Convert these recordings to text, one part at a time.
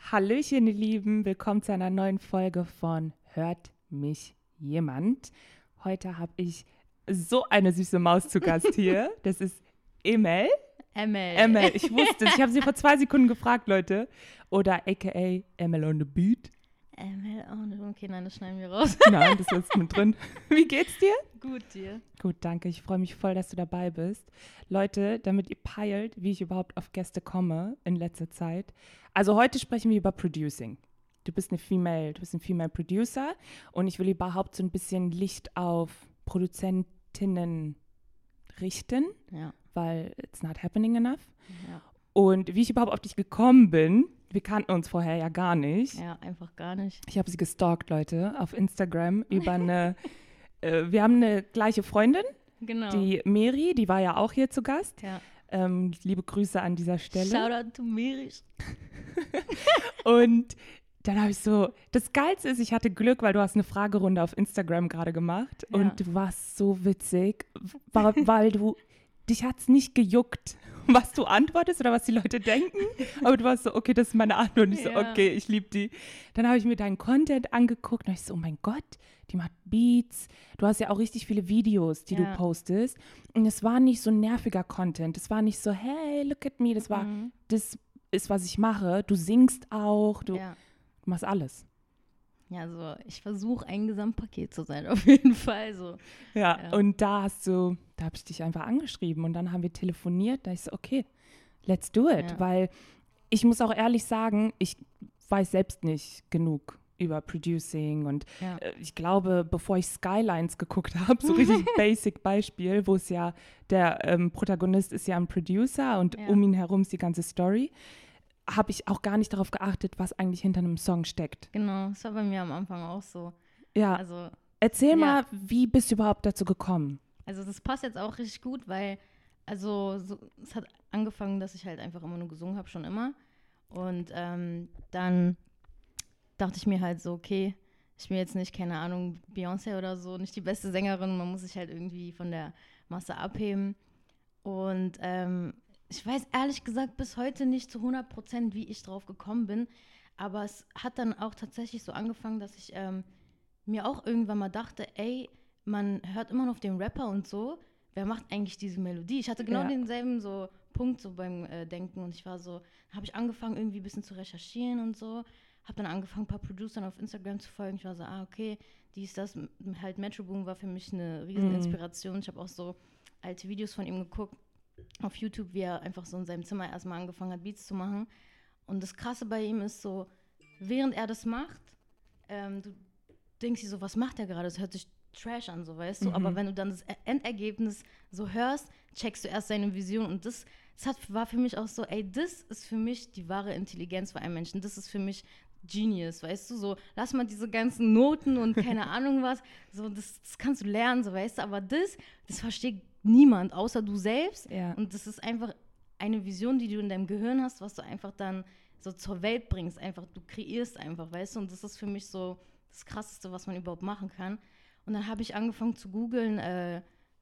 Hallöchen, ihr Lieben, willkommen zu einer neuen Folge von Hört mich jemand? Heute habe ich so eine süße Maus zu Gast hier. Das ist Emel. Emel, ich wusste es. Ich habe sie vor 2 Sekunden gefragt, Leute. Oder aka Emel on the Beat. Emel on the Beat. Okay, nein, das schneiden wir raus. Nein, das ist mit drin. Wie geht's dir? Gut, dir? Gut, danke. Ich freue mich voll, dass du dabei bist. Leute, damit ihr peilt, wie ich überhaupt auf Gäste komme in letzter Zeit. Also heute sprechen wir über Producing. Du bist ein Female Producer und ich will überhaupt so ein bisschen Licht auf Produzentinnen richten, weil it's not happening enough. Ja. Und wie ich überhaupt auf dich gekommen bin, wir kannten uns vorher ja gar nicht. Ja, einfach gar nicht. Ich habe sie gestalkt, Leute, auf Instagram über eine, wir haben eine gleiche Freundin, Genau. die Meri, die war ja auch hier zu Gast. Ja. Liebe Grüße an dieser Stelle. Shoutout to Meri. Und dann habe ich so, das Geilste ist, ich hatte Glück, weil du hast eine Fragerunde auf Instagram gerade gemacht und du warst so witzig, weil dich hat es nicht gejuckt, was du antwortest oder was die Leute denken, aber du warst so, okay, das ist meine Antwort und ich so, okay, ich liebe die. Dann habe ich mir deinen Content angeguckt und ich so, oh mein Gott, die macht Beats, du hast ja auch richtig viele Videos, die du postest und es war nicht so nerviger Content, es war nicht so, hey, look at me, das war, das ist, was ich mache, du singst auch, du machst alles. Ja, also ich versuche ein Gesamtpaket zu sein, auf jeden Fall. So. Ja, und da habe ich dich einfach angeschrieben und dann haben wir telefoniert, da ich so, okay, let's do it, weil ich muss auch ehrlich sagen, ich weiß selbst nicht genug über Producing und ich glaube, bevor ich Skylines geguckt habe, so richtig basic Beispiel, wo es ja, der Protagonist ist ja ein Producer und um ihn herum ist die ganze Story, habe ich auch gar nicht darauf geachtet, was eigentlich hinter einem Song steckt. Genau, das war bei mir am Anfang auch so. Ja, also, erzähl mal, wie bist du überhaupt dazu gekommen? Also das passt jetzt auch richtig gut, weil es hat angefangen, dass ich halt einfach immer nur gesungen habe, schon immer. Und dann dachte ich mir halt so, okay, ich bin jetzt nicht, keine Ahnung, Beyoncé oder so, nicht die beste Sängerin, man muss sich halt irgendwie von der Masse abheben. Und ich weiß ehrlich gesagt bis heute nicht zu 100%, wie ich drauf gekommen bin, aber es hat dann auch tatsächlich so angefangen, dass ich mir auch irgendwann mal dachte, ey, man hört immer noch auf den Rapper und so, wer macht eigentlich diese Melodie? Ich hatte genau denselben so Punkt so beim Denken und ich war so, habe ich angefangen irgendwie ein bisschen zu recherchieren und so, habe dann angefangen, ein paar Producern auf Instagram zu folgen. Ich war so, okay, das, halt Metro Boom war für mich eine riesen Inspiration. Ich habe auch so alte Videos von ihm geguckt auf YouTube, wie er einfach so in seinem Zimmer erstmal angefangen hat, Beats zu machen. Und das Krasse bei ihm ist so, während er das macht, du denkst dir so, was macht er gerade? Das hört sich Trash an, so weißt du. Aber wenn du dann das Endergebnis so hörst, checkst du erst seine Vision. Und das war für mich auch so, ey, das ist für mich die wahre Intelligenz für einen Menschen. Das ist für mich Genius, weißt du, so, lass mal diese ganzen Noten und keine Ahnung was, so, das kannst du lernen, so, weißt du, aber das versteht niemand, außer du selbst und das ist einfach eine Vision, die du in deinem Gehirn hast, was du einfach dann so zur Welt bringst, einfach, du kreierst einfach, weißt du, und das ist für mich so das Krasseste, was man überhaupt machen kann. Und dann habe ich angefangen zu googeln,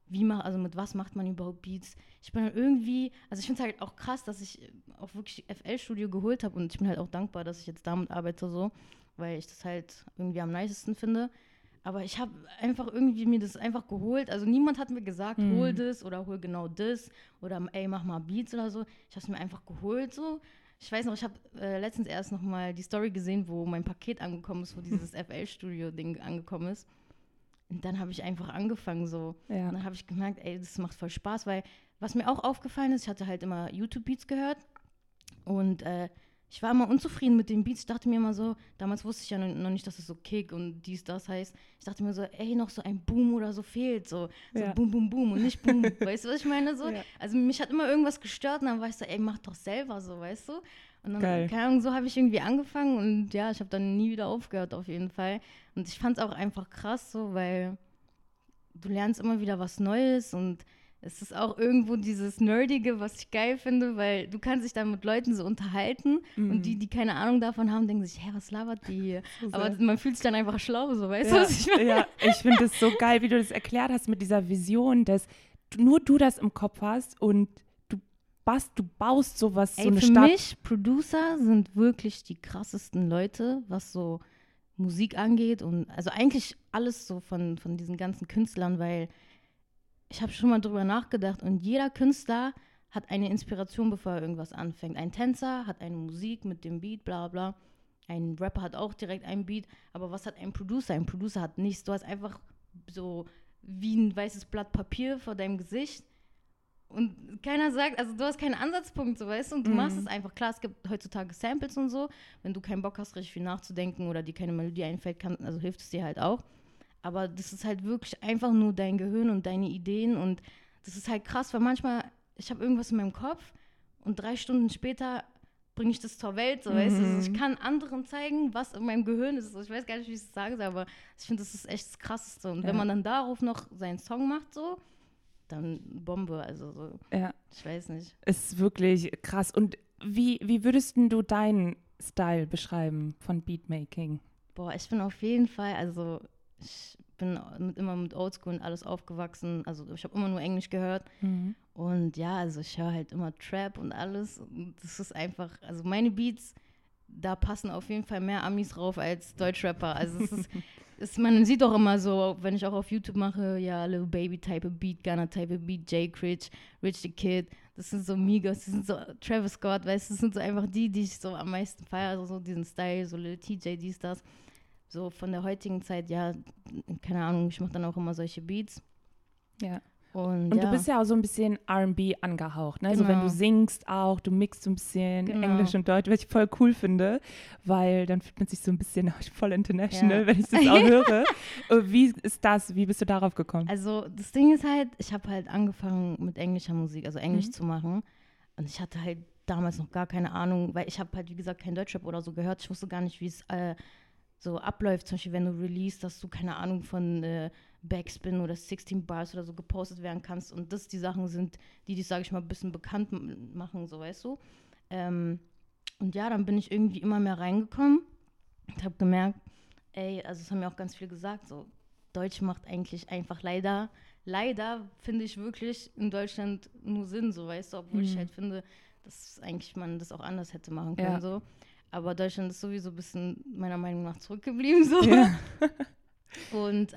mit was macht man überhaupt Beats? Ich bin dann irgendwie, also ich finde es halt auch krass, dass ich auch wirklich FL Studio geholt habe und ich bin halt auch dankbar, dass ich jetzt damit arbeite so, weil ich das halt irgendwie am nicesten finde. Aber ich habe einfach irgendwie mir das einfach geholt. Also niemand hat mir gesagt, hol das oder hol genau das oder ey, mach mal Beats oder so. Ich habe es mir einfach geholt so. Ich weiß noch, ich habe letztens erst noch mal die Story gesehen, wo mein Paket angekommen ist, wo dieses FL Studio Ding angekommen ist. Und dann habe ich einfach angefangen so. Und dann habe ich gemerkt, ey, das macht voll Spaß, weil was mir auch aufgefallen ist, ich hatte halt immer YouTube-Beats gehört und ich war immer unzufrieden mit den Beats. Ich dachte mir immer so, damals wusste ich ja noch nicht, dass es so Kick und das heißt. Ich dachte mir so, ey, noch so ein Boom oder so fehlt, so Boom, Boom, Boom und nicht Boom. Weißt du, was ich meine? So? Ja. Also mich hat immer irgendwas gestört und dann war ich so, ey, mach doch selber so, weißt du? Und dann, keine Ahnung, so habe ich irgendwie angefangen und ja, ich habe dann nie wieder aufgehört auf jeden Fall. Und ich fand es auch einfach krass so, weil du lernst immer wieder was Neues und es ist auch irgendwo dieses Nerdige, was ich geil finde, weil du kannst dich dann mit Leuten so unterhalten und die keine Ahnung davon haben, denken sich, hä, was labert die hier? Aber man fühlt sich dann einfach schlau, so, weißt du, was ich meine? Ja, ich finde es so geil, wie du das erklärt hast mit dieser Vision, dass nur du das im Kopf hast und du baust sowas, Ey, so eine für Stadt. mich, Producer sind wirklich die krassesten Leute, was so Musik angeht und also eigentlich alles so von diesen ganzen Künstlern, weil ich habe schon mal drüber nachgedacht und jeder Künstler hat eine Inspiration, bevor er irgendwas anfängt. Ein Tänzer hat eine Musik mit dem Beat, bla bla. Ein Rapper hat auch direkt einen Beat, aber was hat ein Producer? Ein Producer hat nichts. Du hast einfach so wie ein weißes Blatt Papier vor deinem Gesicht und keiner sagt, also du hast keinen Ansatzpunkt, so weißt du, und du machst es einfach. Klar, es gibt heutzutage Samples und so, wenn du keinen Bock hast, richtig viel nachzudenken oder dir keine Melodie einfällt, also hilft es dir halt auch. Aber das ist halt wirklich einfach nur dein Gehirn und deine Ideen und das ist halt krass, weil manchmal, ich habe irgendwas in meinem Kopf und 3 Stunden später bringe ich das zur Welt, so weißt du. Also ich kann anderen zeigen, was in meinem Gehirn ist. Ich weiß gar nicht, wie ich es sagen soll, aber ich finde, das ist echt das Krasseste. Und wenn man dann darauf noch seinen Song macht, so, dann Bombe, also so. Ja. Ich weiß nicht. Ist wirklich krass. Und wie würdest du deinen Style beschreiben von Beatmaking? Boah, ich bin auf jeden Fall, also ich bin immer mit Oldschool und alles aufgewachsen. Also ich habe immer nur Englisch gehört. Und ja, also ich höre halt immer Trap und alles. Und das ist einfach, also meine Beats, da passen auf jeden Fall mehr Amis drauf als Deutschrapper. Also es ist, man sieht doch immer so, wenn ich auch auf YouTube mache, ja, Lil Baby Type of Beat, Gunna Type of Beat, Jay Critch, Rich the Kid, das sind so Migos, das sind so Travis Scott, weißt du, das sind so einfach die ich so am meisten feiere, also so diesen Style, so Lil TJ, dies, das. So von der heutigen Zeit, ja, keine Ahnung, ich mache dann auch immer solche Beats. Ja. Und du bist ja auch so ein bisschen R&B angehaucht, ne? Genau. So wenn du singst auch, du mixt so ein bisschen Genau. Englisch und Deutsch, was ich voll cool finde, weil dann fühlt man sich so ein bisschen voll international, Ja. wenn ich das auch höre. Wie ist das? Wie bist du darauf gekommen? Also das Ding ist halt, ich habe halt angefangen mit englischer Musik, also Englisch zu machen. Und ich hatte halt damals noch gar keine Ahnung, weil ich habe halt, wie gesagt, kein Deutschrap oder so gehört. Ich wusste gar nicht, wie es so abläuft. Zum Beispiel, wenn du release, dass du, keine Ahnung, von Backspin oder 16 Bars oder so gepostet werden kannst. Und das die Sachen sind, die dich, sage ich mal, ein bisschen bekannt machen, so weißt du. Und ja, dann bin ich irgendwie immer mehr reingekommen und habe gemerkt, ey, also es haben mir auch ganz viele gesagt, so Deutsch macht eigentlich einfach leider finde ich wirklich in Deutschland nur Sinn, so weißt du, obwohl ich halt finde, dass eigentlich man das auch anders hätte machen können, so. Aber Deutschland ist sowieso ein bisschen meiner Meinung nach zurückgeblieben, so. Ja. Und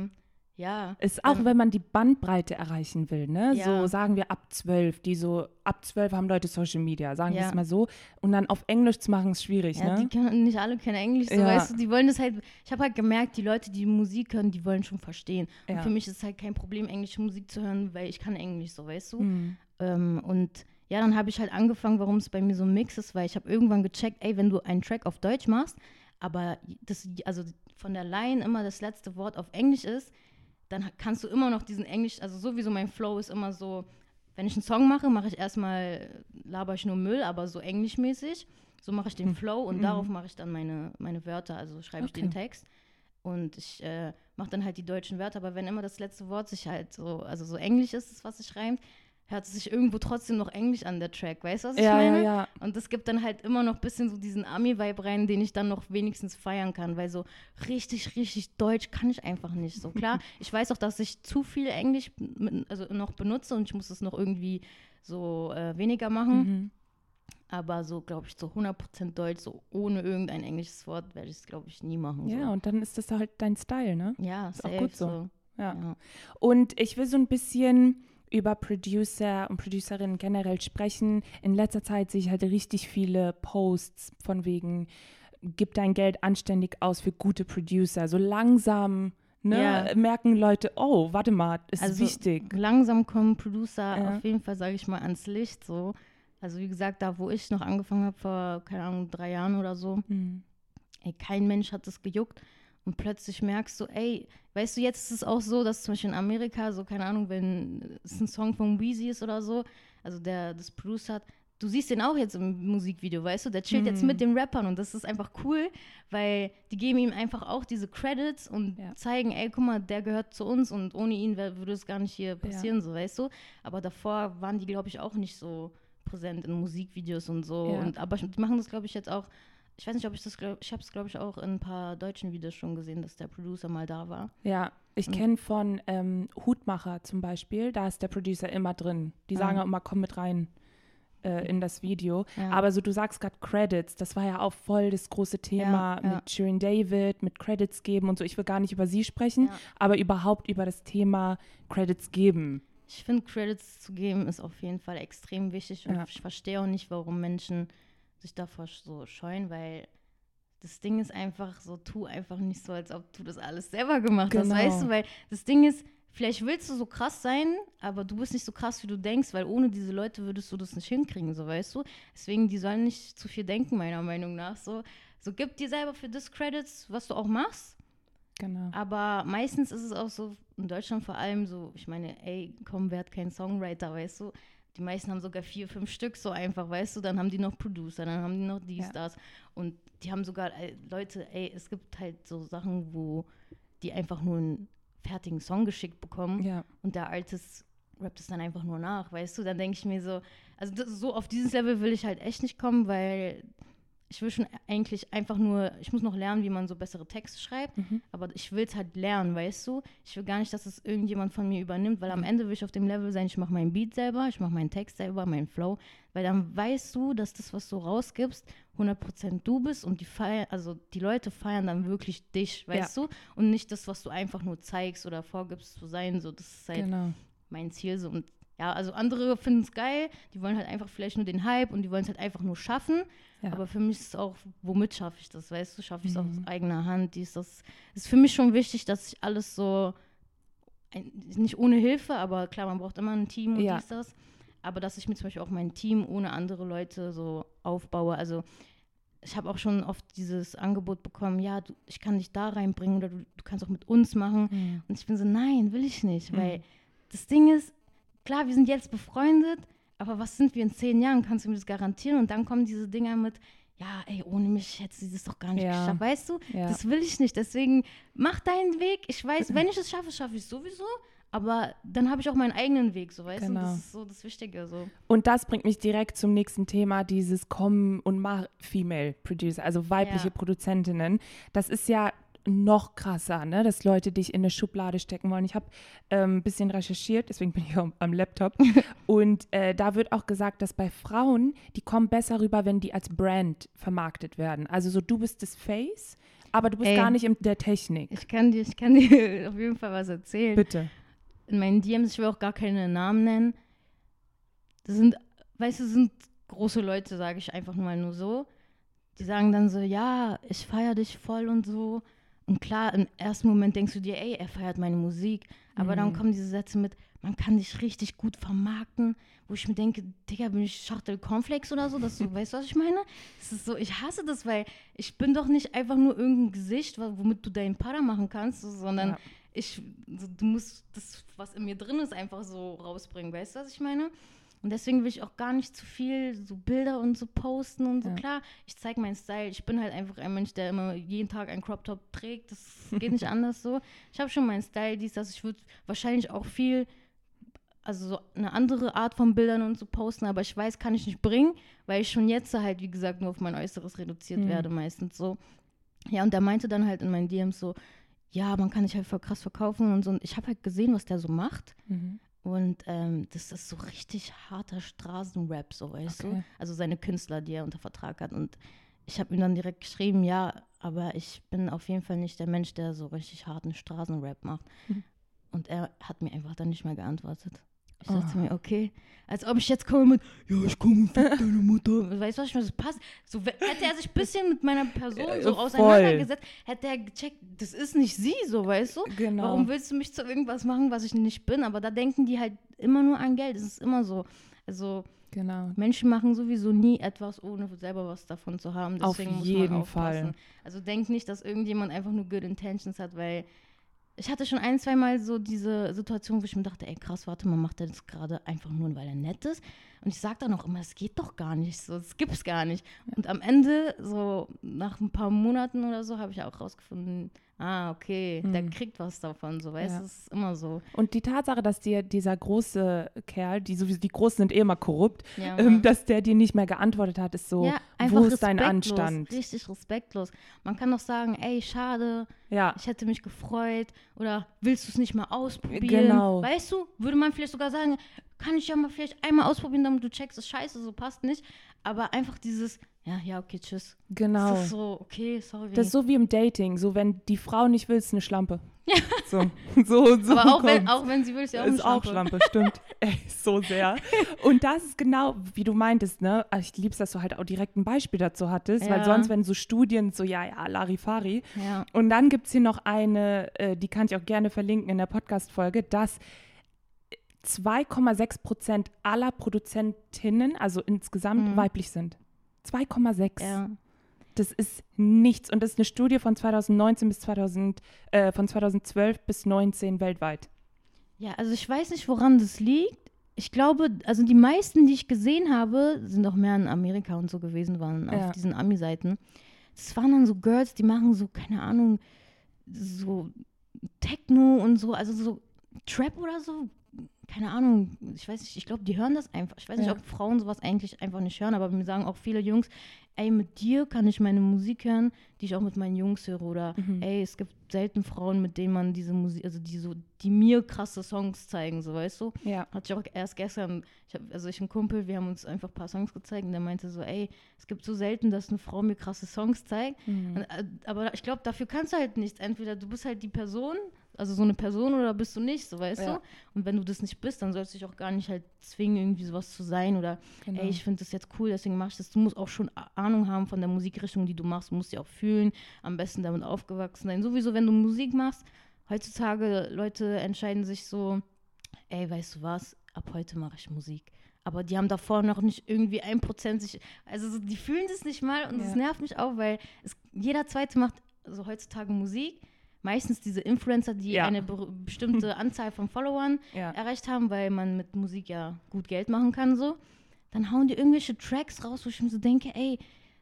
ja. Ist auch, wenn man die Bandbreite erreichen will, ne? Ja. So sagen wir ab 12, ab 12 haben Leute Social Media, sagen wir Ja. es mal so. Und dann auf Englisch zu machen, ist schwierig, Ja, ne? nicht alle können Englisch, so, Ja. weißt du, die wollen das halt, ich habe halt gemerkt, die Leute, die Musik hören, die wollen schon verstehen. Und Ja. für mich ist es halt kein Problem, englische Musik zu hören, weil ich kann Englisch, so, weißt du. Mhm. Und ja, dann habe ich halt angefangen, warum es bei mir so ein Mix ist, weil ich habe irgendwann gecheckt, ey, wenn du einen Track auf Deutsch machst, aber also von der Line immer das letzte Wort auf Englisch ist, dann kannst du immer noch diesen Englisch, also sowieso mein Flow ist immer so, wenn ich einen Song mache ich erstmal, laber ich nur Müll, aber so englischmäßig. So mache ich den Flow und darauf mache ich dann meine Wörter, also schreibe ich den Text. Und ich mache dann halt die deutschen Wörter, aber wenn immer das letzte Wort sich halt so, also so Englisch ist, was sich reimt, hört es sich irgendwo trotzdem noch Englisch an, der Track. Weißt du, was ich meine? Ja. Und das gibt dann halt immer noch ein bisschen so diesen Ami-Vibe rein, den ich dann noch wenigstens feiern kann, weil so richtig, richtig Deutsch kann ich einfach nicht. So klar, ich weiß auch, dass ich zu viel Englisch noch benutze und ich muss es noch irgendwie so weniger machen. Aber so, glaube ich, so 100% Deutsch, so ohne irgendein englisches Wort werde ich es, glaube ich, nie machen. Ja, so. und dann ist das halt dein Style, ne? Ja, ist safe, auch gut so. Ja. Ja. Und ich will so ein bisschen über Producer und Producerinnen generell sprechen. In letzter Zeit sehe ich halt richtig viele Posts von wegen, gib dein Geld anständig aus für gute Producer. So langsam, ne, merken Leute, oh, warte mal, ist also wichtig. Langsam kommen Producer auf jeden Fall, sage ich mal, ans Licht. So. Also wie gesagt, da wo ich noch angefangen habe, vor, keine Ahnung, 3 Jahren oder so, ey, kein Mensch hat das gejuckt. Und plötzlich merkst du, ey, weißt du, jetzt ist es auch so, dass zum Beispiel in Amerika, so, keine Ahnung, wenn es ein Song von Weezy ist oder so, also der das Producer hat, du siehst den auch jetzt im Musikvideo, weißt du, der chillt jetzt mit den Rappern und das ist einfach cool, weil die geben ihm einfach auch diese Credits und zeigen, ey, guck mal, der gehört zu uns und ohne ihn würde es gar nicht hier passieren, so, weißt du. Aber davor waren die, glaube ich, auch nicht so präsent in Musikvideos und so. Ja. Aber die machen das, glaube ich, jetzt auch. Ich weiß nicht, ob ich habe es, glaube ich, auch in ein paar deutschen Videos schon gesehen, dass der Producer mal da war. Ja, ich kenne von Hutmacher zum Beispiel, da ist der Producer immer drin. Die sagen auch immer, komm mit rein. in das Video. Ja. Aber so, du sagst gerade Credits, das war ja auch voll das große Thema mit Shirin David, mit Credits geben und so. Ich will gar nicht über sie sprechen, aber überhaupt über das Thema Credits geben. Ich finde, Credits zu geben ist auf jeden Fall extrem wichtig und ich verstehe auch nicht, warum Menschen sich davor so scheuen, weil das Ding ist einfach so, tu einfach nicht so, als ob du das alles selber gemacht hast, weißt du, weil das Ding ist, vielleicht willst du so krass sein, aber du bist nicht so krass, wie du denkst, weil ohne diese Leute würdest du das nicht hinkriegen, so, weißt du? Deswegen, die sollen nicht zu viel denken, meiner Meinung nach, so gib dir selber für das Credits, was du auch machst. Genau. Aber meistens ist es auch so, in Deutschland vor allem so, ich meine, ey, komm, wer hat keinen Songwriter, weißt du? Die meisten haben sogar 4, 5 Stück so einfach, weißt du? Dann haben die noch Producer, dann haben die noch dies, das. Und die haben sogar, Leute, ey, es gibt halt so Sachen, wo die einfach nur einen fertigen Song geschickt bekommen und der Artist rappt es dann einfach nur nach, weißt du? Dann denke ich mir so, also so auf dieses Level will ich halt echt nicht kommen, weil ich will schon eigentlich einfach nur, ich muss noch lernen, wie man so bessere Texte schreibt, aber ich will es halt lernen, weißt du? Ich will gar nicht, dass es irgendjemand von mir übernimmt, weil am Ende will ich auf dem Level sein, ich mache meinen Beat selber, ich mache meinen Text selber, meinen Flow, weil dann weißt du, dass das, was du rausgibst, 100% du bist und die Leute feiern dann wirklich dich, weißt du? Und nicht das, was du einfach nur zeigst oder vorgibst zu sein, so, das ist halt mein Ziel, so. Und ja, also andere finden es geil, die wollen halt einfach vielleicht nur den Hype und die wollen es halt einfach nur schaffen. Ja. Aber für mich ist es auch, womit schaffe ich das, weißt du? Schaffe ich es aus eigener Hand? Das ist für mich schon wichtig, dass ich alles so, nicht ohne Hilfe, aber klar, man braucht immer ein Team und dies, das. Aber dass ich mir zum Beispiel auch mein Team ohne andere Leute so aufbaue. Also ich habe auch schon oft dieses Angebot bekommen, ja, ich kann dich da reinbringen oder du kannst auch mit uns machen. Und ich bin so, nein, will ich nicht, weil das Ding ist, klar, wir sind jetzt befreundet, aber was sind wir in 10 Jahren? Kannst du mir das garantieren? Und dann kommen diese Dinger mit, ja, ey, ohne mich hättest du das doch gar nicht geschafft, weißt du? Ja. Das will ich nicht. Deswegen mach deinen Weg. Ich weiß, wenn ich es schaffe, schaffe ich es sowieso. Aber dann habe ich auch meinen eigenen Weg, so, weißt du? Das ist so das Wichtige, so. Und das bringt mich direkt zum nächsten Thema, dieses Komm und Mach Female Producer, also weibliche Produzentinnen. Das ist ja noch krasser, ne, dass Leute dich in eine Schublade stecken wollen. Ich habe ein bisschen recherchiert, deswegen bin ich auch am Laptop. Und da wird auch gesagt, dass bei Frauen, die kommen besser rüber, wenn die als Brand vermarktet werden. Also so, du bist das Face, aber du bist gar nicht in der Technik. Ich kann dir auf jeden Fall was erzählen. Bitte. In meinen DMs, ich will auch gar keine Namen nennen, das sind, weißt du, sind große Leute, sage ich einfach nur so. Die sagen dann so, ja, ich feiere dich voll und so. Und klar, im ersten Moment denkst du dir, ey, er feiert meine Musik. Aber dann kommen diese Sätze mit, man kann dich richtig gut vermarkten, wo ich mir denke, Digga, bin ich Schachtel Cornflakes oder so? Weißt du, was ich meine? Es ist so, ich hasse das, weil ich bin doch nicht einfach nur irgendein Gesicht, womit du deinen Para machen kannst, sondern du musst das, was in mir drin ist, einfach so rausbringen. Weißt du, was ich meine? Und deswegen will ich auch gar nicht zu viel so Bilder und so posten und so. Klar, ich zeige meinen Style. Ich bin halt einfach ein Mensch, der immer jeden Tag einen Crop Top trägt. Das geht nicht anders so. Ich habe schon meinen Style, ich würde wahrscheinlich auch viel, also so eine andere Art von Bildern und so posten, aber ich weiß, kann ich nicht bringen, weil ich schon jetzt halt, wie gesagt, nur auf mein Äußeres reduziert werde meistens so. Ja, und der meinte dann halt in meinen DMs so, ja, man kann dich halt voll krass verkaufen und so. Und ich habe halt gesehen, was der so macht. Und das ist so richtig harter Straßenrap, so, weißt du? Also seine Künstler, die er unter Vertrag hat. Und ich habe ihm dann direkt geschrieben, ja, aber ich bin auf jeden Fall nicht der Mensch, der so richtig harten Straßenrap macht. Und er hat mir einfach dann nicht mehr geantwortet. Ich dachte mir, okay, als ob ich jetzt komme mit, ja, ich komme und fick deine Mutter. Weißt du, was ich meine? Das passt. So, hätte er sich ein bisschen mit meiner Person so auseinandergesetzt, hätte er gecheckt, das ist nicht sie, so, weißt du? Genau. Warum willst du mich zu irgendwas machen, was ich nicht bin? Aber da denken die halt immer nur an Geld. Es ist immer so. Also, Menschen machen sowieso nie etwas, ohne selber was davon zu haben. Deswegen auf jeden muss man aufpassen. Fall. Also, denk nicht, dass irgendjemand einfach nur good intentions hat, weil ich hatte schon 1-2 Mal so diese Situation, wo ich mir dachte, ey krass, warte mal, macht er das gerade einfach nur, weil er nett ist? Und ich sage dann auch immer, es geht doch gar nicht so, das gibt's gar nicht. Und am Ende, so nach ein paar Monaten oder so, habe ich auch rausgefunden, okay, der kriegt was davon, so, weißt du, das ist immer so. Und die Tatsache, dass dir dieser große Kerl, die Großen sind eh immer korrupt, dass der dir nicht mehr geantwortet hat, ist so, wo ist dein Anstand? Richtig respektlos. Man kann doch sagen, ey, schade, ich hätte mich gefreut oder willst du es nicht mal ausprobieren? Genau. Weißt du, würde man vielleicht sogar sagen, kann ich ja mal vielleicht einmal ausprobieren, damit du checkst, das ist scheiße, so passt nicht. Aber einfach dieses, ja, okay, tschüss. Genau. Das ist so, okay, sorry. Das ist so wie im Dating, so wenn die Frau nicht will, ist eine Schlampe. Ja. So Aber auch wenn sie will, ist ja auch eine Schlampe. Ist auch Schlampe, stimmt. Ey, so sehr. Und das ist genau, wie du meintest, ne? Also ich lieb's, dass du halt auch direkt ein Beispiel dazu hattest, weil sonst, wenn so Studien so, ja, Larifari. Ja. Und dann gibt's hier noch eine, die kann ich auch gerne verlinken in der Podcast-Folge, dass 2,6% aller Produzentinnen, also insgesamt weiblich sind. 2,6. Ja. Das ist nichts. Und das ist eine Studie von 2012 bis 2019 weltweit. Ja, also ich weiß nicht, woran das liegt. Ich glaube, also die meisten, die ich gesehen habe, sind auch mehr in Amerika und so gewesen, waren auf diesen Ami-Seiten. Das waren dann so Girls, die machen so, keine Ahnung, so Techno und so, also so Trap oder so. Keine Ahnung, ich weiß nicht, ich glaube, die hören das einfach. Ich weiß nicht, ob Frauen sowas eigentlich einfach nicht hören, aber mir sagen auch viele Jungs, ey, mit dir kann ich meine Musik hören, die ich auch mit meinen Jungs höre. Oder ey, es gibt selten Frauen, mit denen man diese Musik, also die mir krasse Songs zeigen, so, weißt du? Ja. Hatte ich auch erst gestern, ich und ein Kumpel, wir haben uns einfach ein paar Songs gezeigt und der meinte so, ey, es gibt so selten, dass eine Frau mir krasse Songs zeigt. Und, aber ich glaube, dafür kannst du halt nichts. Entweder du bist halt die Person, also so eine Person, oder bist du nicht, so, weißt du? Und wenn du das nicht bist, dann sollst du dich auch gar nicht halt zwingen, irgendwie sowas zu sein oder ey, ich finde das jetzt cool, deswegen mach ich das. Du musst auch schon Ahnung haben von der Musikrichtung, die du machst. Du musst sie auch fühlen, am besten damit aufgewachsen sein. Sowieso, wenn du Musik machst, heutzutage Leute entscheiden sich so, ey, weißt du was, ab heute mache ich Musik. Aber die haben davor noch nicht irgendwie 1% sich, also so, die fühlen das nicht mal und das nervt mich auch, weil jeder Zweite macht so heutzutage Musik. Meistens diese Influencer, die eine bestimmte Anzahl von Followern erreicht haben, weil man mit Musik ja gut Geld machen kann, so. Dann hauen die irgendwelche Tracks raus, wo ich mir so denke, ey,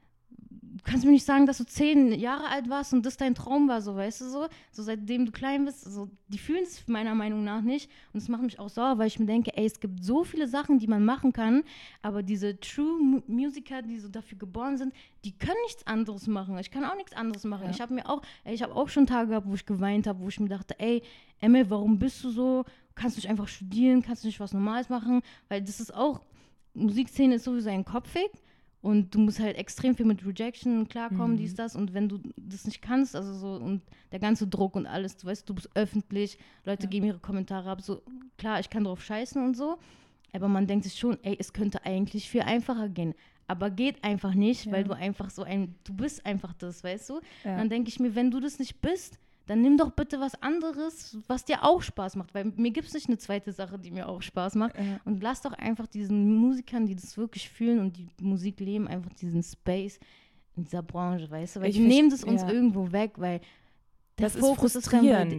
du kannst mir nicht sagen, dass du 10 Jahre alt warst und das dein Traum war, so, weißt du, so seitdem du klein bist, so, die fühlen es meiner Meinung nach nicht und das macht mich auch sauer, weil ich mir denke, ey, es gibt so viele Sachen, die man machen kann, aber diese True Musiker, die so dafür geboren sind, die können nichts anderes machen, ich kann auch nichts anderes machen, ich habe auch schon Tage gehabt, wo ich geweint habe, wo ich mir dachte, ey, Emil, warum bist du so, kannst du nicht einfach studieren, kannst du nicht was Normales machen, weil das ist auch, Musikszene ist sowieso ein Kopfweg. Und du musst halt extrem viel mit Rejection klarkommen, dies, das. Und wenn du das nicht kannst, also so, und der ganze Druck und alles, du weißt, du bist öffentlich, Leute geben ihre Kommentare ab, so, klar, ich kann drauf scheißen und so, aber man denkt sich schon, ey, es könnte eigentlich viel einfacher gehen. Aber geht einfach nicht, weil du einfach du bist einfach das, weißt du? Ja. Dann denke ich mir, wenn du das nicht bist, dann nimm doch bitte was anderes, was dir auch Spaß macht, weil mir gibt es nicht eine zweite Sache, die mir auch Spaß macht. Ja. Und lass doch einfach diesen Musikern, die das wirklich fühlen und die Musik leben, einfach diesen Space in dieser Branche, weißt du? Weil die nehmen das uns irgendwo weg, weil der Fokus ist frustrierend.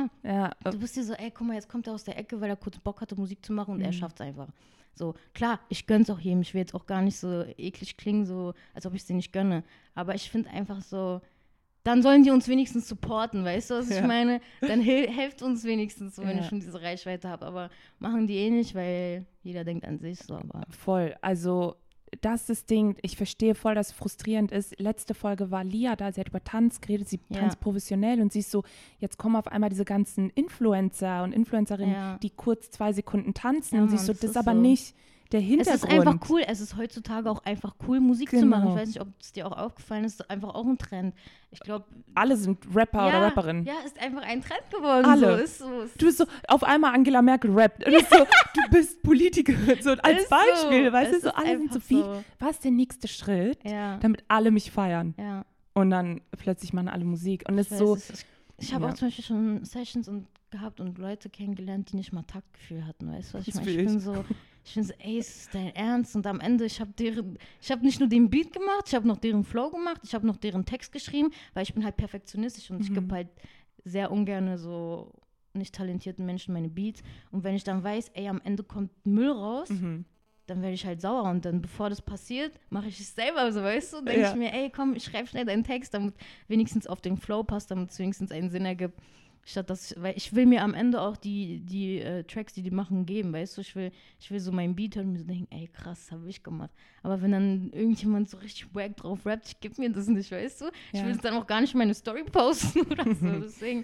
Du bist dir so, ey, guck mal, jetzt kommt er aus der Ecke, weil er kurz Bock hatte, Musik zu machen und er schafft es einfach. So, klar, ich gönn's auch jedem, ich will jetzt auch gar nicht so eklig klingen, so, als ob ich es dir nicht gönne, aber ich finde einfach so, dann sollen die uns wenigstens supporten, weißt du, was ich meine? Dann helft uns wenigstens, so, wenn ich schon diese Reichweite habe. Aber machen die eh nicht, weil jeder denkt an sich so. Aber voll, also das ist das Ding, ich verstehe voll, dass es frustrierend ist. Letzte Folge war Lia da, sie hat über Tanz geredet, sie tanzt professionell und sie ist so, jetzt kommen auf einmal diese ganzen Influencer und Influencerinnen, die kurz 2 Sekunden tanzen und sie ist so, das ist aber nicht der Hintergrund. Es ist einfach cool, es ist heutzutage auch einfach cool, Musik zu machen. Ich weiß nicht, ob es dir auch aufgefallen ist, einfach auch ein Trend. Ich glaube, alle sind Rapper oder Rapperinnen. Ja, ist einfach ein Trend geworden. Alle. Du bist so, auf einmal Angela Merkel rappt. Und so, du bist Politikerin. So als Beispiel, weißt du, so alle sind so viel. Was ist der nächste Schritt, damit alle mich feiern? Ja. Und dann plötzlich machen alle Musik. Und es ist so. Ich habe auch zum Beispiel schon Sessions gehabt und Leute kennengelernt, die nicht mal Taktgefühl hatten, weißt du, was ich meine? Ich bin so, ey, ist das dein Ernst? Und am Ende, ich habe nicht nur den Beat gemacht, ich habe noch deren Flow gemacht, ich habe noch deren Text geschrieben, weil ich bin halt perfektionistisch und ich gebe halt sehr ungern so nicht talentierten Menschen meine Beats. Und wenn ich dann weiß, ey, am Ende kommt Müll raus, dann werde ich halt sauer. Und dann, bevor das passiert, mache ich es selber, so, weißt du? Denke ich mir, ey, komm, ich schreibe schnell deinen Text, damit wenigstens auf den Flow passt, damit es wenigstens einen Sinn ergibt. Weil ich will mir am Ende auch die Tracks, die machen, geben, weißt du? Ich will so meinen Beat hören und mir so denken, ey, krass, habe ich gemacht. Aber wenn dann irgendjemand so richtig wack drauf rappt, ich gebe mir das nicht, weißt du? Ich will es dann auch gar nicht in meine Story posten oder so. Deswegen,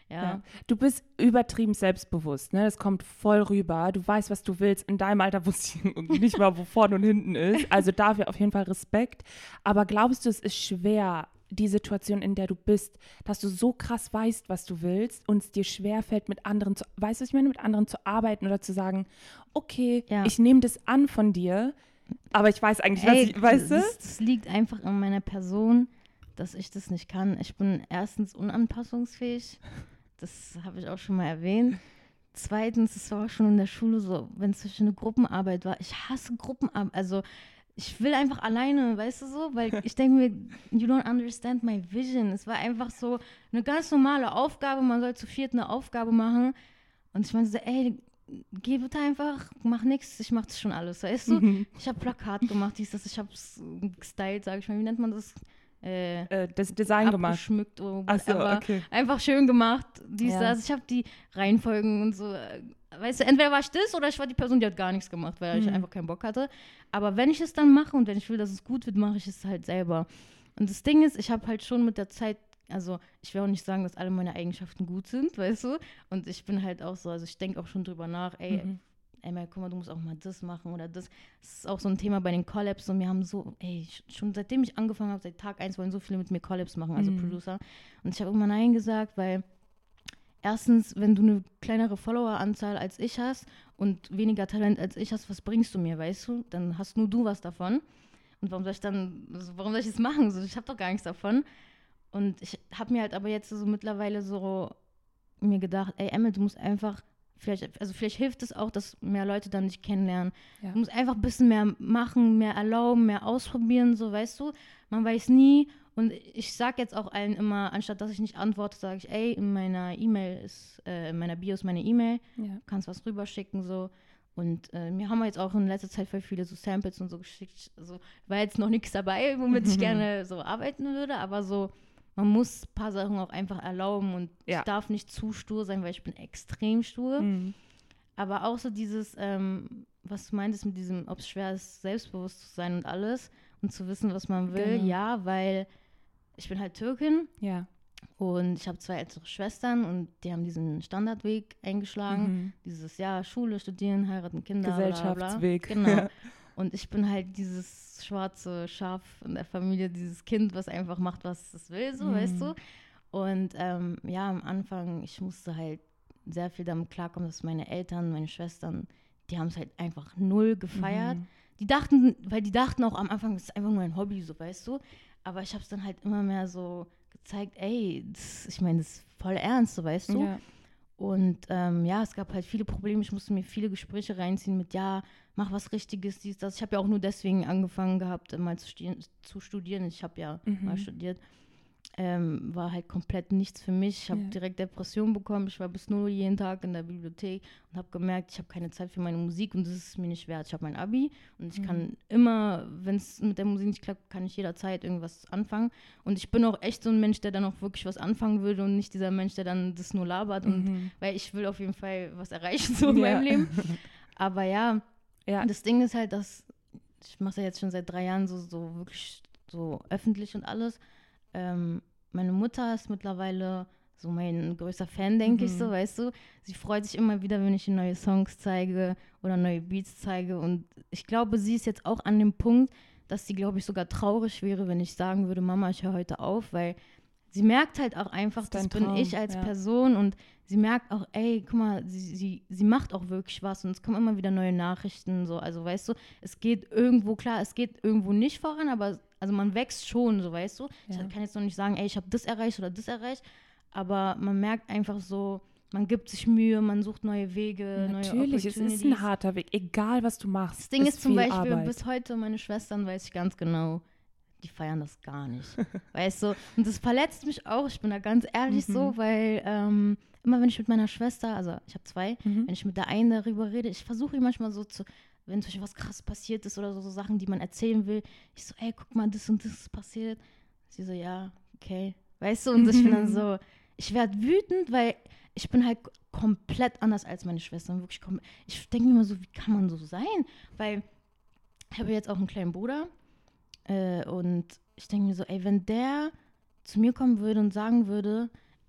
Ja. Du bist übertrieben selbstbewusst, ne? Das kommt voll rüber. Du weißt, was du willst. In deinem Alter wusste ich nicht mal, wo vorne und hinten ist. Also dafür auf jeden Fall Respekt. Aber glaubst du, es ist schwer, die Situation, in der du bist, dass du so krass weißt, was du willst und es dir schwerfällt, mit anderen weißt du, was ich meine, mit anderen zu arbeiten oder zu sagen, okay, ich nehme das an von dir, aber ich weiß eigentlich, was ich, weißt du? Das liegt einfach in meiner Person, dass ich das nicht kann. Ich bin erstens unanpassungsfähig. Das habe ich auch schon mal erwähnt. Zweitens, es war auch schon in der Schule so, wenn es eine Gruppenarbeit war. Ich hasse Gruppenarbeit. Also ich will einfach alleine, weißt du so? Weil ich denke mir, you don't understand my vision. Es war einfach so eine ganz normale Aufgabe. Man soll zu viert eine Aufgabe machen. Und ich meinte so, ey, geh bitte einfach, mach nichts, ich mach das schon alles, weißt du? Ich habe Plakat gemacht, ich habe es gestylt, sage ich mal. Wie nennt man das? Das Design gemacht. Abgeschmückt oder whatever. Okay. Einfach schön gemacht. Das. Ich habe die Reihenfolgen und so. Weißt du, entweder war ich das oder ich war die Person, die hat gar nichts gemacht, weil ich einfach keinen Bock hatte. Aber wenn ich es dann mache und wenn ich will, dass es gut wird, mache ich es halt selber. Und das Ding ist, ich habe halt schon mit der Zeit, also ich will auch nicht sagen, dass alle meine Eigenschaften gut sind, weißt du? Und ich bin halt auch so, also ich denke auch schon drüber nach, ey, guck mal, du musst auch mal das machen oder das. Das ist auch so ein Thema bei den Collabs und wir haben so, schon seitdem ich angefangen habe, seit Tag 1 wollen so viele mit mir Collabs machen, also Producer. Und ich habe immer Nein gesagt, weil erstens, wenn du eine kleinere Followeranzahl als ich hast und weniger Talent als ich hast, was bringst du mir, weißt du? Dann hast nur du was davon. Und warum soll ich das machen? So, ich habe doch gar nichts davon. Und ich habe mir halt aber jetzt so mittlerweile so mir gedacht, ey, Emmel, du musst einfach vielleicht hilft es auch, dass mehr Leute dann dich kennenlernen. Ja. Du musst einfach ein bisschen mehr machen, mehr erlauben, mehr ausprobieren, so, weißt du. Man weiß nie. Und ich sag jetzt auch allen immer, anstatt dass ich nicht antworte, sage ich, ey, in meiner E-Mail ist, in meiner Bio ist meine E-Mail, kannst was rüberschicken, so. Und mir haben wir jetzt auch in letzter Zeit voll viele so Samples und so geschickt. Also war jetzt noch nichts dabei, womit ich gerne so arbeiten würde, aber so, man muss ein paar Sachen auch einfach erlauben und ich darf nicht zu stur sein, weil ich bin extrem stur. Aber auch so dieses, was du meintest mit diesem, ob es schwer ist, selbstbewusst zu sein und alles und zu wissen, was man will. Genau. Ja, weil ich bin halt Türkin und ich habe 2 ältere Schwestern und die haben diesen Standardweg eingeschlagen. Dieses Schule, studieren, heiraten, Kinder, Gesellschaftsweg. Bla bla. Genau. Und ich bin halt dieses schwarze Schaf in der Familie, dieses Kind, was einfach macht, was es will, so, weißt du. Und am Anfang, ich musste halt sehr viel damit klarkommen, dass meine Eltern, meine Schwestern, die haben es halt einfach null gefeiert. Die dachten auch am Anfang, das ist einfach nur ein Hobby, so, weißt du. Aber ich habe es dann halt immer mehr so gezeigt, ey, ich meine, das ist voll ernst, so, weißt du. Ja. Und es gab halt viele Probleme. Ich musste mir viele Gespräche reinziehen mit, mach was Richtiges, dies, das. Ich habe ja auch nur deswegen angefangen gehabt, mal zu studieren. Ich habe ja mal studiert. War halt komplett nichts für mich. Ich habe direkt Depressionen bekommen. Ich war bis 0 jeden Tag in der Bibliothek und habe gemerkt, ich habe keine Zeit für meine Musik und das ist mir nicht wert. Ich habe mein Abi und ich kann immer, wenn es mit der Musik nicht klappt, kann ich jederzeit irgendwas anfangen. Und ich bin auch echt so ein Mensch, der dann auch wirklich was anfangen würde und nicht dieser Mensch, der dann das nur labert. Und weil ich will auf jeden Fall was erreichen so in meinem Leben. Aber das Ding ist halt, dass ich mache es ja jetzt schon seit 3 Jahren so wirklich so öffentlich und alles. Meine Mutter ist mittlerweile so mein größter Fan, denke ich so, weißt du. Sie freut sich immer wieder, wenn ich ihr neue Songs zeige oder neue Beats zeige. Und ich glaube, sie ist jetzt auch an dem Punkt, dass sie, glaube ich, sogar traurig wäre, wenn ich sagen würde, Mama, ich höre heute auf, weil sie merkt halt auch einfach, das bin ich als Person und sie merkt auch, ey, guck mal, sie macht auch wirklich was und es kommen immer wieder neue Nachrichten, so, also weißt du, es geht irgendwo, klar, es geht irgendwo nicht voran, aber also man wächst schon, so, weißt du. Ich kann jetzt noch nicht sagen, ey, ich habe das erreicht oder das erreicht, aber man merkt einfach so, man gibt sich Mühe, man sucht neue Wege, neue Opportunities. Natürlich, es ist ein harter Weg, egal was du machst. Das Ding ist zum Beispiel, bis heute meine Schwestern, weiß ich ganz genau, die feiern das gar nicht, weißt du. Und das verletzt mich auch, ich bin da ganz ehrlich so, weil immer wenn ich mit meiner Schwester, also ich habe 2, wenn ich mit der einen darüber rede, ich versuche ihr manchmal so wenn zum Beispiel was krass passiert ist oder so Sachen, die man erzählen will, ich so, ey, guck mal, das und das ist passiert. Sie so, ja, okay, weißt du, und ich bin dann so, ich werde wütend, weil ich bin halt komplett anders als meine Schwester, wirklich ich denke mir immer so, wie kann man so sein, weil ich habe jetzt auch einen kleinen Bruder, und ich denke mir so, ey, wenn der zu mir kommen würde und sagen würde,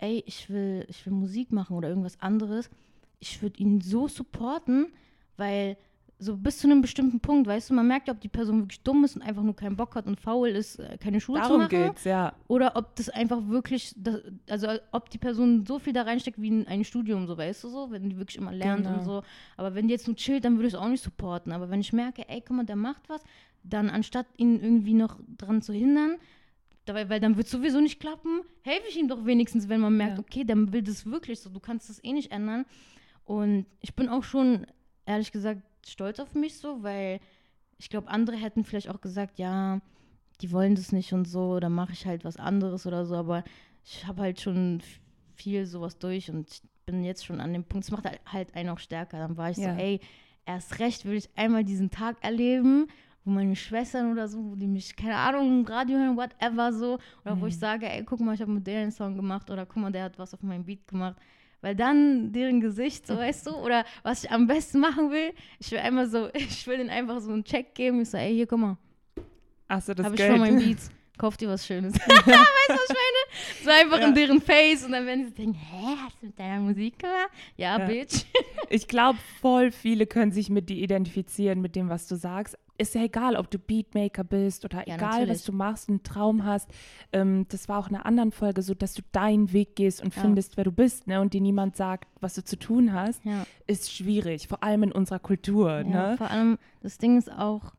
ey, ich will Musik machen oder irgendwas anderes, ich würde ihn so supporten, weil so bis zu einem bestimmten Punkt, weißt du, man merkt ja, ob die Person wirklich dumm ist und einfach nur keinen Bock hat und faul ist, keine Schule zu machen. Darum geht's, ja. Oder ob das einfach wirklich, also ob die Person so viel da reinsteckt wie in ein Studium, so, weißt du, so, wenn die wirklich immer lernt und so. Aber wenn die jetzt nur chillt, dann würde ich es auch nicht supporten. Aber wenn ich merke, ey, guck mal, der macht was, dann anstatt ihn irgendwie noch dran zu hindern, weil dann wird es sowieso nicht klappen, helfe ich ihm doch wenigstens, wenn man merkt, okay, der will das wirklich so, du kannst das eh nicht ändern. Und ich bin auch schon, ehrlich gesagt, stolz auf mich so, weil ich glaube, andere hätten vielleicht auch gesagt, ja, die wollen das nicht und so, dann mache ich halt was anderes oder so, aber ich habe halt schon viel sowas durch und ich bin jetzt schon an dem Punkt, es macht halt einen auch stärker. Dann war ich so, ey, erst recht will ich einmal diesen Tag erleben, wo meine Schwestern oder so, wo die mich, keine Ahnung, im Radio hören, whatever so, oder wo ich sage, ey, guck mal, ich habe mit der einen Song gemacht oder guck mal, der hat was auf meinem Beat gemacht. Weil dann deren Gesicht, so, weißt du, oder was ich am besten machen will, ich will denen einfach so einen Check geben. Ich so, ey, hier, guck mal. Achso, das hab Geld. Ich schon mein Beats, kauf dir was Schönes. Weißt du, was ich meine? So einfach in deren Face und dann werden die so denken, hä, hast du mit deiner Musik gemacht? Ja, Bitch. Ich glaube, voll viele können sich mit dir identifizieren, mit dem, was du sagst. Ist ja egal, ob du Beatmaker bist oder egal, natürlich, was du machst, einen Traum hast. Das war auch in einer anderen Folge so, dass du deinen Weg gehst und findest, wer du bist, ne? Und dir niemand sagt, was du zu tun hast, ist schwierig, vor allem in unserer Kultur. Ja, ne? Vor allem, das Ding ist auch,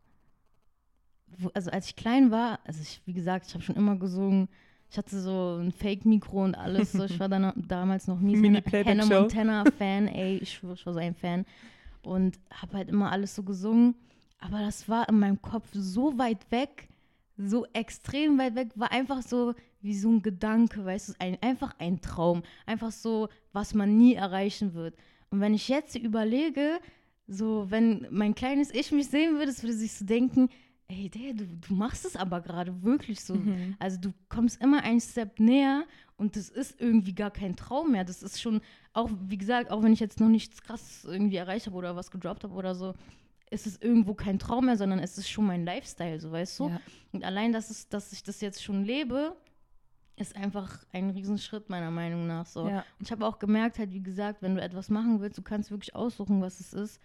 also als ich klein war, wie gesagt, ich habe schon immer gesungen, ich hatte so ein Fake-Mikro und alles, so. Ich war dann damals noch mies Hannah Montana-Fan, ey, ich war so ein Fan und habe halt immer alles so gesungen, aber das war in meinem Kopf so weit weg, so extrem weit weg, war einfach so wie so ein Gedanke, weißt du, einfach ein Traum, einfach so, was man nie erreichen wird. Und wenn ich jetzt überlege, so, wenn mein kleines Ich mich sehen würde, es würde sich so denken, ey, du machst es aber gerade wirklich so. Also du kommst immer einen Step näher und das ist irgendwie gar kein Traum mehr. Das ist schon, auch wie gesagt, auch wenn ich jetzt noch nichts krass irgendwie erreicht habe oder was gedroppt habe oder so, ist es irgendwo kein Traum mehr, sondern es ist schon mein Lifestyle, so, weißt du? Ja. Und allein, dass ich das jetzt schon lebe, ist einfach ein Riesenschritt meiner Meinung nach so. Ja. Und ich habe auch gemerkt, halt, wie gesagt, wenn du etwas machen willst, du kannst wirklich aussuchen, was es ist.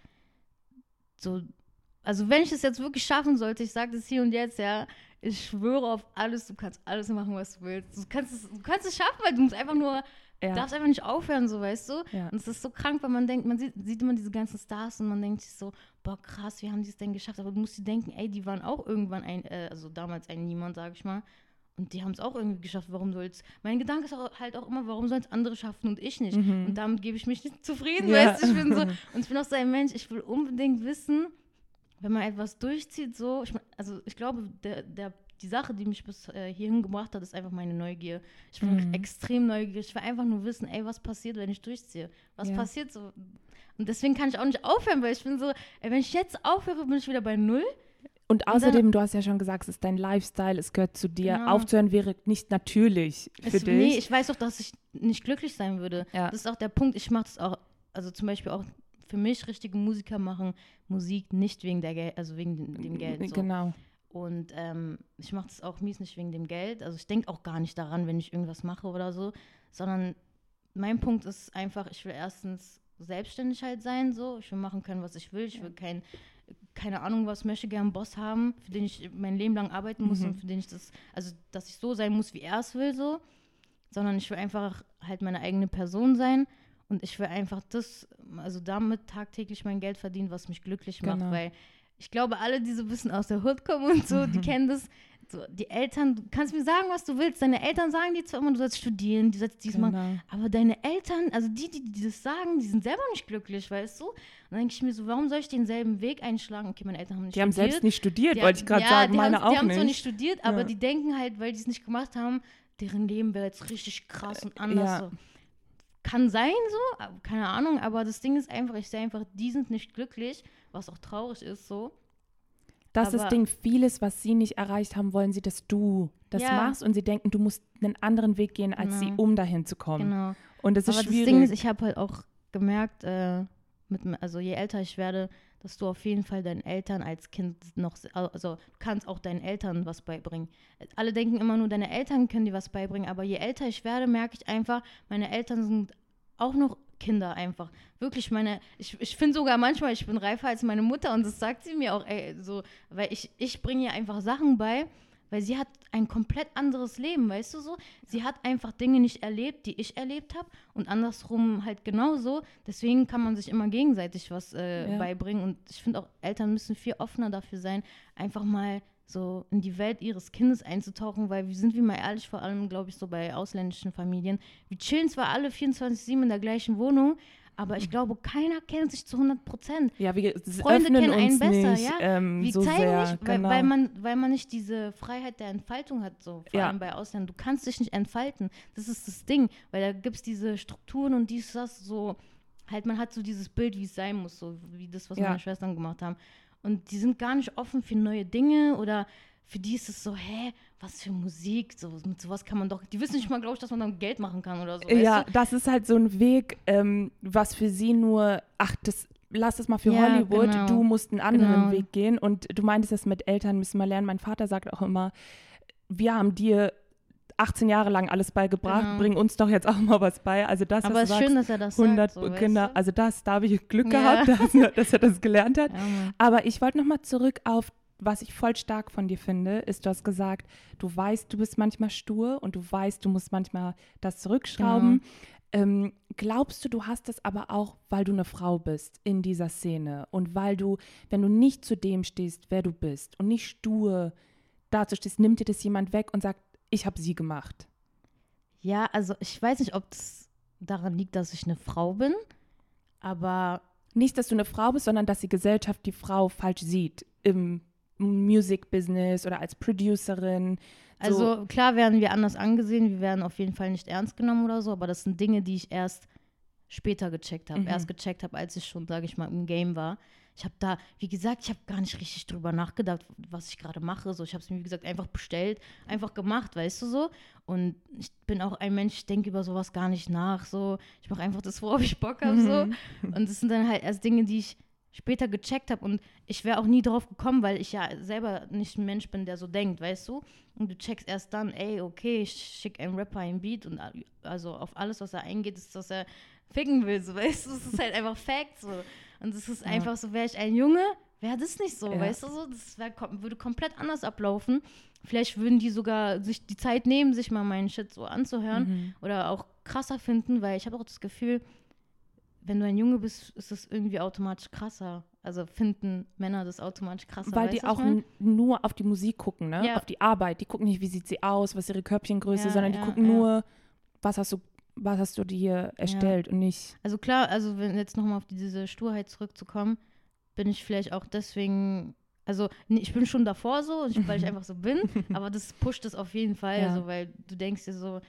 So, also wenn ich es jetzt wirklich schaffen sollte, ich sage das hier und jetzt, ja, ich schwöre auf alles, du kannst alles machen, was du willst. Du kannst es schaffen, weil du musst einfach nur, darfst einfach nicht aufhören, so, weißt du? Ja. Und es ist so krank, weil man denkt, man sieht immer diese ganzen Stars und man denkt sich so, boah, krass, wie haben die es denn geschafft? Aber du musst dir denken, ey, die waren auch irgendwann also damals ein Niemand, sage ich mal. Und die haben es auch irgendwie geschafft, mein Gedanke ist halt auch immer, warum sollen es andere schaffen und ich nicht? Und damit gebe ich mich nicht zufrieden, weißt du? Ich bin auch so ein Mensch, ich will unbedingt wissen, wenn man etwas durchzieht, so, ich glaube, die Sache, die mich bis hierhin gebracht hat, ist einfach meine Neugier. Ich bin extrem neugierig. Ich will einfach nur wissen, ey, was passiert, wenn ich durchziehe? Was passiert so? Und deswegen kann ich auch nicht aufhören, weil ich bin so, ey, wenn ich jetzt aufhöre, bin ich wieder bei Null. Und außerdem, du hast ja schon gesagt, es ist dein Lifestyle, es gehört zu dir. Genau. Aufzuhören wäre nicht natürlich für dich. Nee, ich weiß auch, dass ich nicht glücklich sein würde. Ja. Das ist auch der Punkt. Ich mache das auch, also zum Beispiel auch für mich, richtige Musiker machen Musik nicht wegen wegen dem Geld. So. Genau. Und ich mache das auch mies nicht wegen dem Geld. Also ich denke auch gar nicht daran, wenn ich irgendwas mache oder so, sondern mein Punkt ist einfach, ich will erstens selbstständig halt sein, so. Ich will machen können, was ich will. Ich will keine Ahnung was, möchte gerne einen Boss haben, für den ich mein Leben lang arbeiten muss und für den ich dass ich so sein muss, wie er es will, so. Sondern ich will einfach halt meine eigene Person sein. Und ich will einfach damit tagtäglich mein Geld verdienen, was mich glücklich macht, weil ich glaube, alle, die so ein bisschen aus der Hood kommen und so, die kennen das. So, die Eltern, du kannst mir sagen, was du willst. Deine Eltern sagen dir zwar immer, du sollst studieren, du sollst dies machen, aber deine Eltern, also die das sagen, die sind selber nicht glücklich, weißt du? Und dann denke ich mir so, warum soll ich denselben Weg einschlagen? Okay, meine Eltern haben nicht studiert. Die haben selbst nicht studiert, wollte ich gerade sagen, meine auch nicht. Die haben zwar nicht studiert, aber die denken halt, weil die es nicht gemacht haben, deren Leben wäre jetzt richtig krass und anders so. Kann sein so, keine Ahnung, aber das Ding ist einfach, ich sehe einfach, die sind nicht glücklich, was auch traurig ist so. Das ist das Ding, vieles, was sie nicht erreicht haben, wollen sie, dass du das machst und sie denken, du musst einen anderen Weg gehen als sie, um dahin zu kommen. Genau. Und das ist schwierig. Das Ding ist, ich habe halt auch gemerkt, also je älter ich werde, dass du auf jeden Fall deinen Eltern als Kind noch, also du kannst auch deinen Eltern was beibringen. Alle denken immer nur, deine Eltern können dir was beibringen, aber je älter ich werde, merke ich einfach, meine Eltern sind auch noch Kinder einfach. Wirklich, ich finde sogar manchmal, ich bin reifer als meine Mutter und das sagt sie mir auch, so, weil ich bringe ihr einfach Sachen bei, weil sie hat ein komplett anderes Leben, weißt du so? Sie hat einfach Dinge nicht erlebt, die ich erlebt habe und andersrum halt genauso. Deswegen kann man sich immer gegenseitig was beibringen und ich finde auch, Eltern müssen viel offener dafür sein, einfach mal so in die Welt ihres Kindes einzutauchen, weil sind wir mal ehrlich, vor allem, glaube ich, so bei ausländischen Familien, wir chillen zwar alle 24/7 in der gleichen Wohnung, aber ich glaube, keiner kennt sich zu 100%. Ja, wir Freunde öffnen kennen einen uns besser, nicht, ja. Wir so zeigen sehr, nicht, genau. weil man nicht diese Freiheit der Entfaltung hat, so vor allem bei Ausländern. Du kannst dich nicht entfalten. Das ist das Ding, weil da gibt es diese Strukturen und dies, das, so, halt man hat so dieses Bild, wie es sein muss, so wie das, was meine Schwestern gemacht haben. Und die sind gar nicht offen für neue Dinge oder für die ist es so, was für Musik, so, mit sowas kann man doch, die wissen nicht mal, glaube ich, dass man dann Geld machen kann oder so. Ja, weißt du? das ist halt so ein Weg, was für sie nur, lass das mal für Hollywood, genau. du musst einen anderen Weg gehen und du meintest das mit Eltern müssen wir lernen. Mein Vater sagt auch immer, wir haben dir 18 Jahre lang alles beigebracht, bring uns doch jetzt auch mal was bei. Also das, aber was es ist sagst, schön, dass er das 100 sagt. So, Kinder, weißt du? also da habe ich Glück gehabt, dass er das gelernt hat. Ja, aber ich wollte nochmal zurück auf, was ich voll stark von dir finde, ist, du hast gesagt, du weißt, du bist manchmal stur und du weißt, du musst manchmal das zurückschrauben. Glaubst du hast das aber auch, weil du eine Frau bist in dieser Szene und weil du, wenn du nicht zu dem stehst, wer du bist und nicht stur dazu stehst, nimmt dir das jemand weg und sagt, ich habe sie gemacht? Ja, also ich weiß nicht, ob es daran liegt, dass ich eine Frau bin, aber nicht, dass du eine Frau bist, sondern dass die Gesellschaft die Frau falsch sieht im Music-Business oder als Producerin. Also klar werden wir anders angesehen, wir werden auf jeden Fall nicht ernst genommen oder so, aber das sind Dinge, die ich erst später gecheckt habe. Erst gecheckt habe, als ich schon, sage ich mal, im Game war. Ich habe da, wie gesagt, ich habe gar nicht richtig drüber nachgedacht, was ich gerade mache. So, ich habe es mir, wie gesagt, einfach bestellt, einfach gemacht, weißt du so. Und ich bin auch ein Mensch, ich denke über sowas gar nicht nach. So, ich mache einfach das, worauf ich Bock habe. So. Und das sind dann halt erst Dinge, die ich später gecheckt habe und ich wäre auch nie drauf gekommen, weil ich ja selber nicht ein Mensch bin, der so denkt, weißt du? Und du checkst erst dann, okay, ich schicke einem Rapper ein Beat und also auf alles, was er eingeht, ist, dass er ficken will, so, weißt du? Das ist halt einfach Fact, so. Und es ist einfach so, wäre ich ein Junge, wäre das nicht so, weißt du, so? Das würde komplett anders ablaufen. Vielleicht würden die sogar sich die Zeit nehmen, sich mal meinen Shit so anzuhören oder auch krasser finden, weil ich habe auch das Gefühl, wenn du ein Junge bist, ist es irgendwie automatisch krasser. Also finden Männer das automatisch krasser. Weil die auch nur auf die Musik gucken, ne? Ja. Auf die Arbeit. Die gucken nicht, wie sieht sie aus, was ist ihre Körbchengröße, sondern die gucken nur, was hast du dir erstellt und nicht. Also klar, also wenn jetzt nochmal auf diese Sturheit zurückzukommen, bin ich vielleicht auch deswegen, also ich bin schon davor so, weil ich einfach so bin, aber das pusht es auf jeden Fall, also weil du denkst dir so,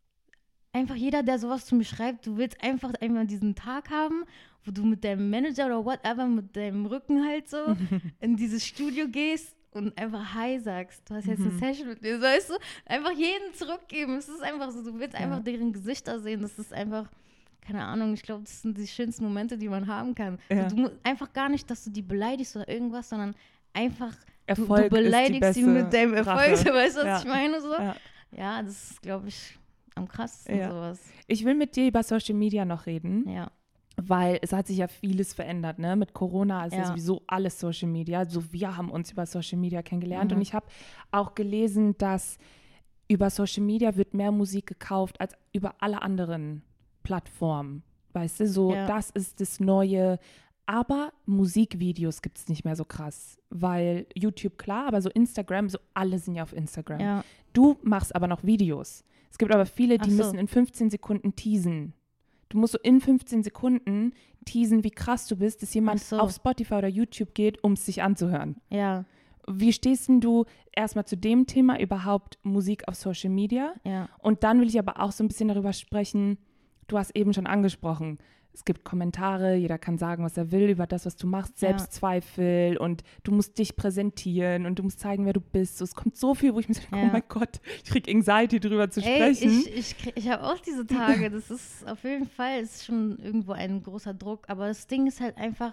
einfach jeder, der sowas zu mir schreibt, du willst einfach einmal diesen Tag haben, wo du mit deinem Manager oder whatever, mit deinem Rücken halt so in dieses Studio gehst und einfach Hi sagst. Du hast jetzt eine Session mit mir, weißt du? Einfach jeden zurückgeben. Es ist einfach so, du willst einfach deren Gesichter sehen. Das ist einfach, keine Ahnung, ich glaube, das sind die schönsten Momente, die man haben kann. Ja. Also, du musst einfach gar nicht, dass du die beleidigst oder irgendwas, sondern einfach, du beleidigst sie mit deinem Erfolg. So, weißt du, was ich meine? So? Ja, das ist, glaube ich, am krassesten sowas. Ich will mit dir über Social Media noch reden. Ja. Weil es hat sich ja vieles verändert, ne? Mit Corona ist ja sowieso alles Social Media. Also wir haben uns über Social Media kennengelernt und ich habe auch gelesen, dass über Social Media wird mehr Musik gekauft als über alle anderen Plattformen. Weißt du, so das ist das Neue. Aber Musikvideos gibt es nicht mehr so krass, weil YouTube klar, aber so Instagram, so alle sind ja auf Instagram. Ja. Du machst aber noch Videos. Es gibt aber viele, die müssen in 15 Sekunden teasen. Du musst so in 15 Sekunden teasen, wie krass du bist, dass jemand auf Spotify oder YouTube geht, um es sich anzuhören. Ja. Wie stehst denn du erstmal zu dem Thema überhaupt Musik auf Social Media? Ja. Und dann will ich aber auch so ein bisschen darüber sprechen, du hast eben schon angesprochen, es gibt Kommentare, jeder kann sagen, was er will über das, was du machst, Selbstzweifel und du musst dich präsentieren und du musst zeigen, wer du bist. So, es kommt so viel, wo ich mir so denke, oh mein Gott, ich krieg Anxiety drüber zu sprechen. Ich habe auch diese Tage, das ist auf jeden Fall, ist schon irgendwo ein großer Druck, aber das Ding ist halt einfach,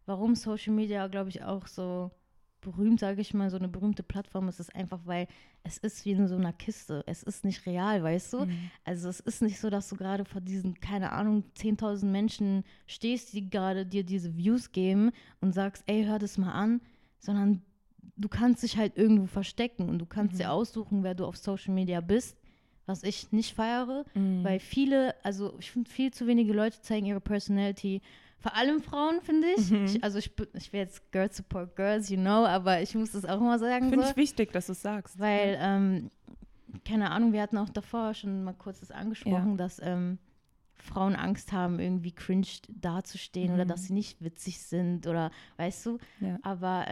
warum Social Media, glaube ich, auch so berühmt, sage ich mal, so eine berühmte Plattform ist, ist einfach, weil es ist wie in so einer Kiste. Es ist nicht real, weißt du? Also es ist nicht so, dass du gerade vor diesen, keine Ahnung, 10.000 Menschen stehst, die gerade dir diese Views geben und sagst, ey, hör das mal an, sondern du kannst dich halt irgendwo verstecken und du kannst dir aussuchen, wer du auf Social Media bist, was ich nicht feiere, weil ich finde, viel zu wenige Leute zeigen ihre Personality. Vor allem Frauen, finde ich. Ich will jetzt Girls support Girls, aber ich muss das auch mal sagen. Finde ich wichtig, dass du es sagst. Weil, keine Ahnung, wir hatten auch davor schon mal kurz das angesprochen, dass Frauen Angst haben, irgendwie cringe dazustehen oder dass sie nicht witzig sind oder, weißt du. Ja. Aber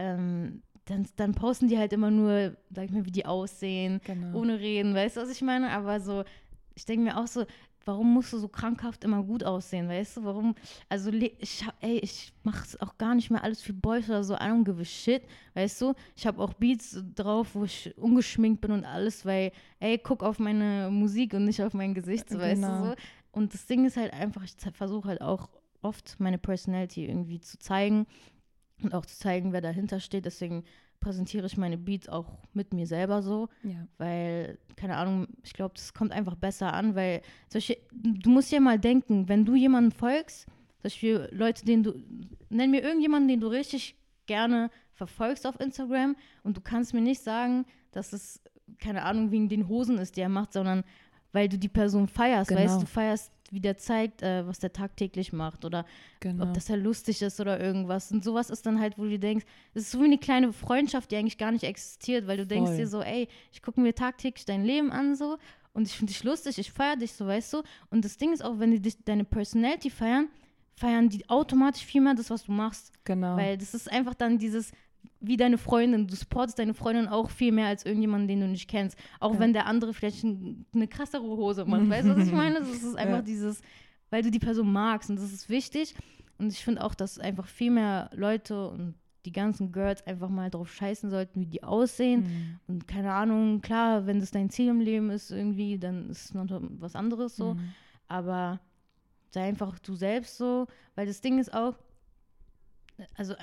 dann posten die halt immer nur, sag ich mal, wie die aussehen, ohne reden, weißt du, was ich meine? Aber so, ich denke mir auch so, warum musst du so krankhaft immer gut aussehen, weißt du? Warum, also ich mach's auch gar nicht mehr alles für Boys oder so, I don't give a shit, weißt du? Ich habe auch Beats drauf, wo ich ungeschminkt bin und alles, weil, guck auf meine Musik und nicht auf mein Gesicht, so, weißt du, so. Und das Ding ist halt einfach, ich versuche halt auch oft meine Personality irgendwie zu zeigen und auch zu zeigen, wer dahinter steht, deswegen präsentiere ich meine Beats auch mit mir selber so, weil, keine Ahnung, ich glaube, das kommt einfach besser an, weil du musst ja mal denken, wenn du jemandem folgst, solche Leute, nenn mir irgendjemanden, den du richtig gerne verfolgst auf Instagram und du kannst mir nicht sagen, dass es, keine Ahnung, wegen den Hosen ist, die er macht, sondern weil du die Person feierst, weißt du, feierst, wie der zeigt, was der tagtäglich macht oder ob das ja lustig ist oder irgendwas. Und sowas ist dann halt, wo du denkst, es ist so wie eine kleine Freundschaft, die eigentlich gar nicht existiert, weil du denkst dir so, ey, ich gucke mir tagtäglich dein Leben an so und ich finde dich lustig, ich feiere dich so, weißt du. Und das Ding ist auch, wenn die deine Personality feiern die automatisch viel mehr das, was du machst. Genau. Weil das ist einfach dann dieses wie deine Freundin, du supportest deine Freundin auch viel mehr als irgendjemanden, den du nicht kennst. Auch wenn der andere vielleicht eine krassere Hose macht. Weißt du, was ich meine? Das ist einfach dieses, weil du die Person magst und das ist wichtig. Und ich finde auch, dass einfach viel mehr Leute und die ganzen Girls einfach mal drauf scheißen sollten, wie die aussehen. Und keine Ahnung, klar, wenn das dein Ziel im Leben ist irgendwie, dann ist es noch was anderes so. Aber sei einfach du selbst so, weil das Ding ist auch, also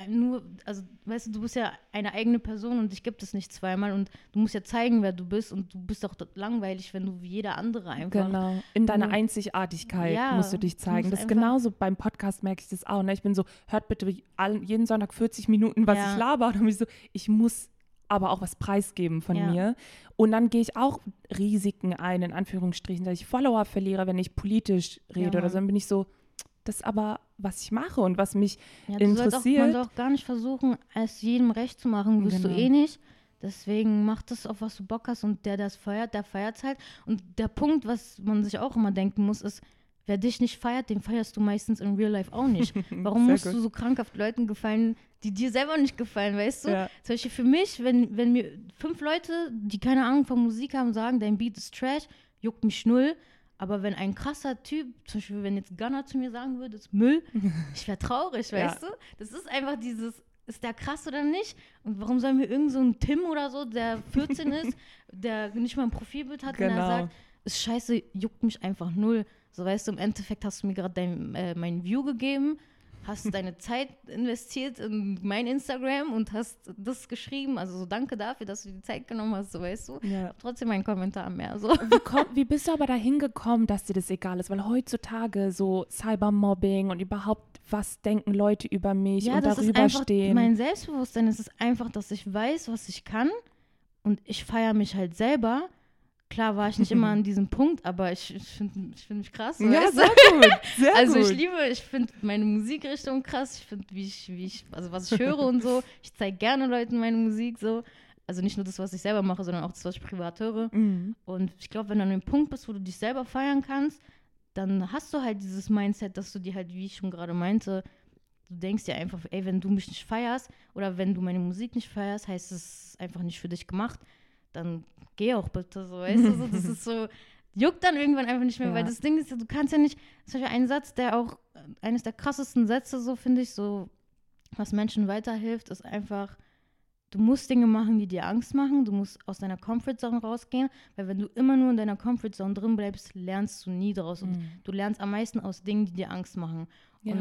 weißt du bist ja eine eigene Person und dich gibt es nicht zweimal und du musst ja zeigen, wer du bist und du bist auch langweilig, wenn du wie jeder andere einfach. Genau, in deiner Einzigartigkeit musst du dich zeigen. Das ist genauso, beim Podcast merke ich das auch, ne? Ich bin so, hört bitte jeden Sonntag 40 Minuten, was ich laber, und dann ich muss aber auch was preisgeben von mir. Und dann gehe ich auch Risiken ein, in Anführungsstrichen, dass ich Follower verliere, wenn ich politisch rede oder so, dann bin ich so, das ist aber, was ich mache und was mich interessiert. Man soll auch gar nicht versuchen, es jedem recht zu machen, wirst du eh nicht. Deswegen mach das, auf was du Bock hast und der das feiert, der feiert es halt. Und der Punkt, was man sich auch immer denken muss, ist, wer dich nicht feiert, den feierst du meistens in Real Life auch nicht. Warum musst du so krankhaft Leuten gefallen, die dir selber nicht gefallen, weißt du? Ja. Zum Beispiel für mich, wenn mir 5 Leute, die keine Ahnung von Musik haben, sagen, dein Beat ist Trash, juckt mich null. Aber wenn ein krasser Typ, zum Beispiel wenn jetzt Gunna zu mir sagen würde, das ist Müll, ich wäre traurig, weißt du? Das ist einfach dieses, ist der krass oder nicht? Und warum soll mir irgend so ein Tim oder so, der 14 ist, der nicht mal ein Profilbild hat, und er sagt, ist scheiße, juckt mich einfach null. So, weißt du, im Endeffekt hast du mir gerade mein View gegeben, hast deine Zeit investiert in mein Instagram und hast das geschrieben. Also so danke dafür, dass du die Zeit genommen hast, so, weißt du. Ja. Trotzdem ein Kommentar mehr. So. Wie bist du aber da hingekommen, dass dir das egal ist? Weil heutzutage so Cybermobbing und überhaupt, was denken Leute über mich und darüber stehen. Ja, das ist einfach mein Selbstbewusstsein. Es ist einfach, dass ich weiß, was ich kann und ich feiere mich halt selber. Klar war ich nicht immer an diesem Punkt, aber ich finde mich krass. Ja, sehr gut. Sehr also gut. ich finde meine Musikrichtung krass. Ich finde, also was ich höre und so. Ich zeige gerne Leuten meine Musik so. Also nicht nur das, was ich selber mache, sondern auch das, was ich privat höre. Und ich glaube, wenn du an dem Punkt bist, wo du dich selber feiern kannst, dann hast du halt dieses Mindset, dass du dir halt, wie ich schon gerade meinte, du denkst dir einfach, ey, wenn du mich nicht feierst oder wenn du meine Musik nicht feierst, heißt es einfach nicht für dich gemacht. Dann geh auch bitte, so, weißt du, so, das ist so, juckt dann irgendwann einfach nicht mehr, weil das Ding ist, du kannst ja nicht, zum Beispiel ein Satz, der auch, eines der krassesten Sätze, so finde ich, so, was Menschen weiterhilft, ist einfach, du musst Dinge machen, die dir Angst machen, du musst aus deiner Comfortzone rausgehen, weil wenn du immer nur in deiner Comfortzone drin bleibst, lernst du nie draus und du lernst am meisten aus Dingen, die dir Angst machen. Und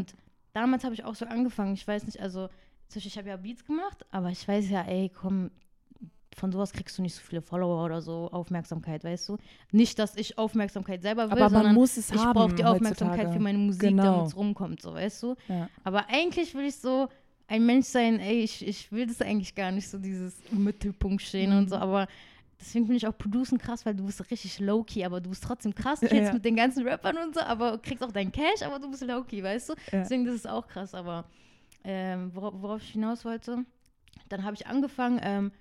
damals habe ich auch so angefangen, ich weiß nicht, also zum Beispiel, ich habe ja Beats gemacht, aber ich weiß ja, ey, komm, von sowas kriegst du nicht so viele Follower oder so, Aufmerksamkeit, weißt du? Nicht, dass ich Aufmerksamkeit selber will, aber man sondern muss es ich haben brauche die Aufmerksamkeit heutzutage. für meine Musik, Genau. damit es rumkommt, so, weißt du? Ja. Aber eigentlich will ich so ein Mensch sein, ey, ich will das eigentlich gar nicht, so dieses im Mittelpunkt stehen und so, aber deswegen finde ich auch Producen krass, weil du bist richtig low-key, aber du bist trotzdem krass, chillst mit den ganzen Rappern und so, aber kriegst auch deinen Cash, aber du bist low-key, weißt du? Ja. Deswegen, das ist auch krass, aber worauf ich hinaus wollte, dann habe ich angefangen,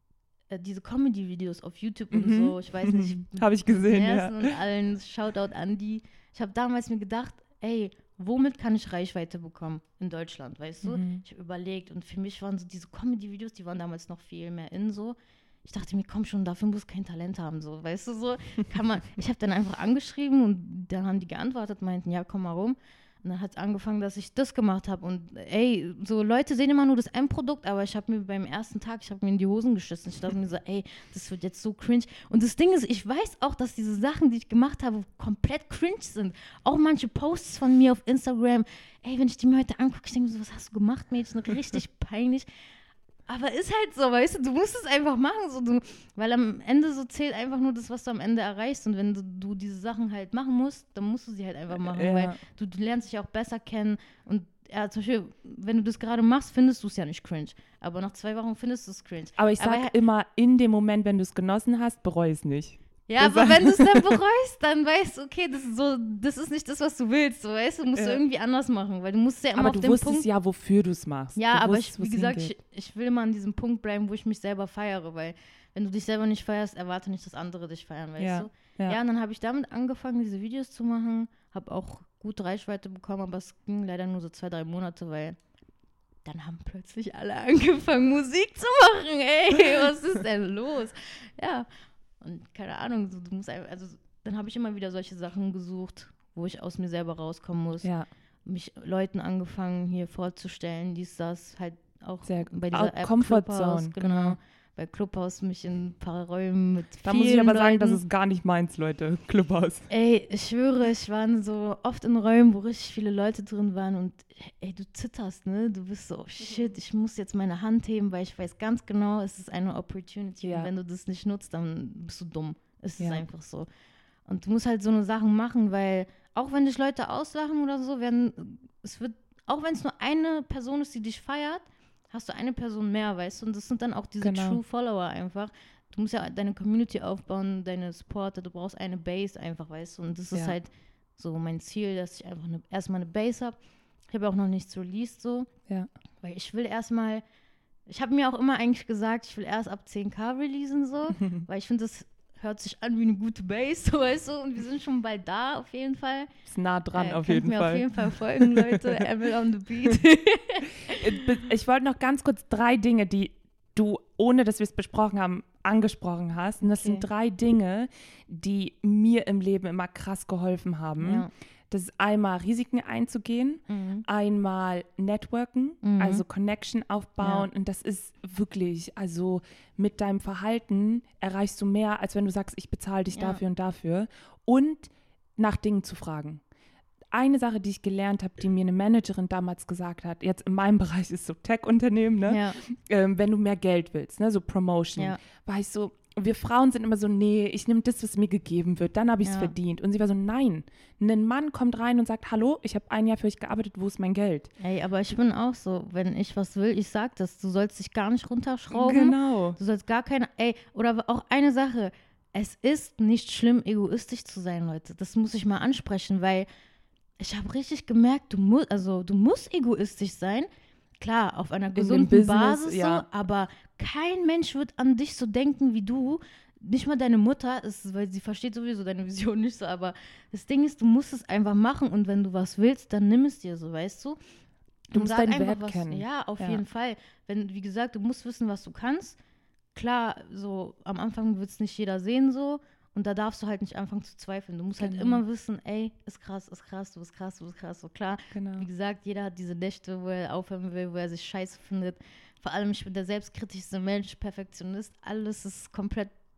diese Comedy-Videos auf YouTube und so, ich weiß nicht. Habe ich gesehen, ja. Und allen, Shoutout an die. Ich habe damals mir gedacht, ey, womit kann ich Reichweite bekommen in Deutschland, weißt du? Ich habe überlegt und für mich waren so diese Comedy-Videos, die waren damals noch viel mehr in so. Ich dachte mir, komm schon, dafür muss kein Talent haben, so, weißt du, so. Kann man, ich habe dann einfach angeschrieben und dann haben die geantwortet, meinten, ja, komm mal rum. Und dann hat es angefangen, dass ich das gemacht habe. Und ey, so Leute sehen immer nur das Endprodukt, aber ich habe mir beim ersten Tag, ich habe mir in die Hosen geschissen. Ich dachte mir so, ey, das wird jetzt so cringe. Und das Ding ist, ich weiß auch, dass diese Sachen, die ich gemacht habe, komplett cringe sind. Auch manche Posts von mir auf Instagram. Ey, wenn ich die mir heute angucke, ich denke mir so, was hast du gemacht, Mädchen? Richtig peinlich. Aber ist halt so, weißt du, du musst es einfach machen, so, weil am Ende so zählt einfach nur das, was du am Ende erreichst. Und wenn du diese Sachen halt machen musst, dann musst du sie halt einfach machen, weil du lernst dich auch besser kennen. Und ja, zum Beispiel, wenn du das gerade machst, findest du es ja nicht cringe. Aber nach 2 Wochen findest du es cringe. Aber ich sage immer, in dem Moment, wenn du es genossen hast, bereu es nicht. Ja, aber wenn du es dann bereust, dann weißt du, okay, das ist nicht das, was du willst, so, weißt du, musst du irgendwie anders machen, weil du musst ja immer aber auf du den wusstest Punkt, ja, wofür du es machst. Ja, du aber wusstest, wie gesagt, ich will mal an diesem Punkt bleiben, wo ich mich selber feiere, weil wenn du dich selber nicht feierst, erwarte nicht, dass andere dich feiern, weißt du? Ja, und dann habe ich damit angefangen, diese Videos zu machen, habe auch gute Reichweite bekommen, aber es ging leider nur so 2-3 Monate, weil dann haben plötzlich alle angefangen, Musik zu machen, ey, was ist denn los? Ja, und keine Ahnung, so, du musst einfach, also dann habe ich immer wieder solche Sachen gesucht, wo ich aus mir selber rauskommen muss. Ja. Mich Leuten angefangen, hier vorzustellen, dies, das, halt auch bei dieser auch App Comfort Clubhouse, Zone, genau. Bei Clubhouse mich in ein paar Räumen mit Da vielen muss ich aber sagen, Leuten. das ist gar nicht meins, Leute, Clubhouse. Ey, ich schwöre, ich war so oft in Räumen, wo richtig viele Leute drin waren und ey, du zitterst, ne? Du bist so, oh shit, ich muss jetzt meine Hand heben, weil ich weiß ganz genau, es ist eine Opportunity und wenn du das nicht nutzt, dann bist du dumm. Es ist einfach so. Und du musst halt so eine Sachen machen, weil auch wenn dich Leute auslachen oder so, auch wenn es nur eine Person ist, die dich feiert, hast du eine Person mehr, weißt du? Und das sind dann auch diese True Follower einfach. Du musst ja deine Community aufbauen, deine Supporter, du brauchst eine Base einfach, weißt du? Und das ist halt so mein Ziel, dass ich einfach erstmal eine Base habe. Ich habe auch noch nichts released so. Ja. Weil ich will erstmal, ich habe mir auch immer eigentlich gesagt, ich will erst ab 10.000 releasen so, weil ich finde, das hört sich an wie eine gute Base, so, weißt du? Und wir sind schon bald da, auf jeden Fall. Ist nah dran, auf jeden Fall. Könnt mir auf jeden Fall folgen, Leute. Emil on the Beat. Ich wollte noch ganz kurz 3 Dinge, die du, ohne dass wir es besprochen haben, angesprochen hast. Und das sind 3 Dinge, die mir im Leben immer krass geholfen haben. Ja. Das ist einmal Risiken einzugehen, einmal Networken, also Connection aufbauen. Und das ist wirklich, also mit deinem Verhalten erreichst du mehr, als wenn du sagst, ich bezahle dich dafür und dafür. Und nach Dingen zu fragen. Eine Sache, die ich gelernt habe, die mir eine Managerin damals gesagt hat, jetzt in meinem Bereich ist so Tech-Unternehmen, ne? Wenn du mehr Geld willst, ne? So Promotion, war ich so, wir Frauen sind immer so, nee, ich nehme das, was mir gegeben wird, dann habe ich es verdient. Und sie war so, nein, ein Mann kommt rein und sagt, hallo, ich habe ein Jahr für euch gearbeitet, wo ist mein Geld? Ey, aber ich bin auch so, wenn ich was will, ich sag das, du sollst dich gar nicht runterschrauben. Genau. Du sollst gar keine, oder auch eine Sache, es ist nicht schlimm, egoistisch zu sein, Leute. Das muss ich mal ansprechen, weil ich habe richtig gemerkt, du musst egoistisch sein. Klar, auf einer gesunden Basis so, aber kein Mensch wird an dich so denken wie du. Nicht mal deine Mutter, weil sie versteht sowieso deine Vision nicht so, aber das Ding ist, du musst es einfach machen und wenn du was willst, dann nimm es dir so, weißt du? Du musst deinen Wert kennen. Ja, auf jeden Fall. Wie gesagt, du musst wissen, was du kannst. Klar, so am Anfang wird es nicht jeder sehen so. Und da darfst du halt nicht anfangen zu zweifeln. Du musst halt immer wissen, ey, ist krass, du bist krass, du bist krass. So klar, wie gesagt, jeder hat diese Nächte, wo er aufhören will, wo er sich scheiße findet. Vor allem, ich bin der selbstkritischste Mensch, Perfektionist. Alles ist komplett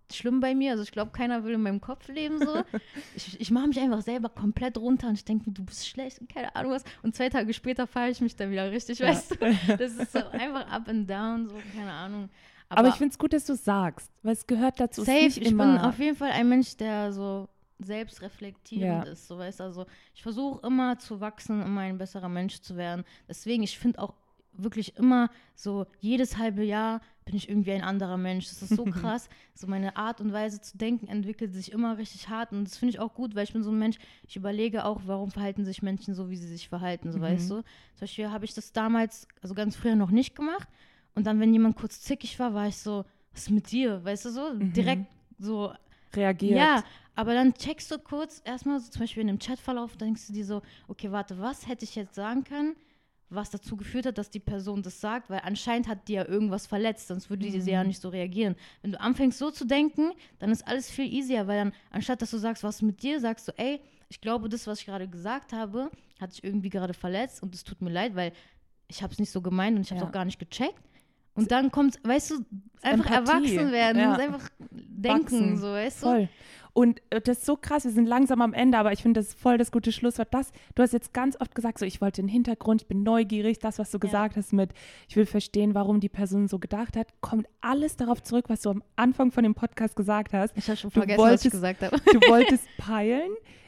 schlimm bei mir. Also ich glaube, keiner will in meinem Kopf leben so. Ich mache mich einfach selber komplett runter und ich denke, du bist schlecht und keine Ahnung was. Und 2 Tage später feiere ich mich dann wieder richtig, weißt du. Das ist so einfach up and down, so, keine Ahnung. Aber ich finde es gut, dass du sagst, weil es gehört dazu. Safe, nicht ich immer bin auf jeden Fall ein Mensch, der so selbstreflektierend ist, so, weißt du. Also ich versuche immer zu wachsen, immer ein besserer Mensch zu werden. Deswegen, ich finde auch wirklich immer so, jedes halbe Jahr bin ich irgendwie ein anderer Mensch. Das ist so krass. So meine Art und Weise zu denken entwickelt sich immer richtig hart und das finde ich auch gut, weil ich bin so ein Mensch, ich überlege auch, warum verhalten sich Menschen so, wie sie sich verhalten, so weißt du. Zum Beispiel habe ich das damals, also ganz früher noch nicht gemacht und dann, wenn jemand kurz zickig war ich so, was ist mit dir, weißt du so, direkt so reagiert. Ja, aber dann checkst du kurz erstmal so zum Beispiel in dem Chatverlauf, denkst du dir so, okay, warte, was hätte ich jetzt sagen können, was dazu geführt hat, dass die Person das sagt, weil anscheinend hat die ja irgendwas verletzt, sonst würde die ja nicht so reagieren. Wenn du anfängst so zu denken, dann ist alles viel easier, weil dann, anstatt dass du sagst, was ist mit dir, sagst du, ey, ich glaube, das, was ich gerade gesagt habe, hat dich irgendwie gerade verletzt und es tut mir leid, weil ich habe es nicht so gemeint und ich habe es auch gar nicht gecheckt. Und dann kommt, weißt du, einfach Empathie. erwachsen werden, du musst einfach denken, Wachsen. so, weißt du? Voll. Und das ist so krass, wir sind langsam am Ende, aber ich finde, das ist voll das gute Schlusswort. Du hast jetzt ganz oft gesagt, so, ich wollte den Hintergrund, ich bin neugierig, das, was du gesagt hast mit, ich will verstehen, warum die Person so gedacht hat, kommt alles darauf zurück, was du am Anfang von dem Podcast gesagt hast. Ich habe schon vergessen, was ich gesagt habe. Du wolltest peilen,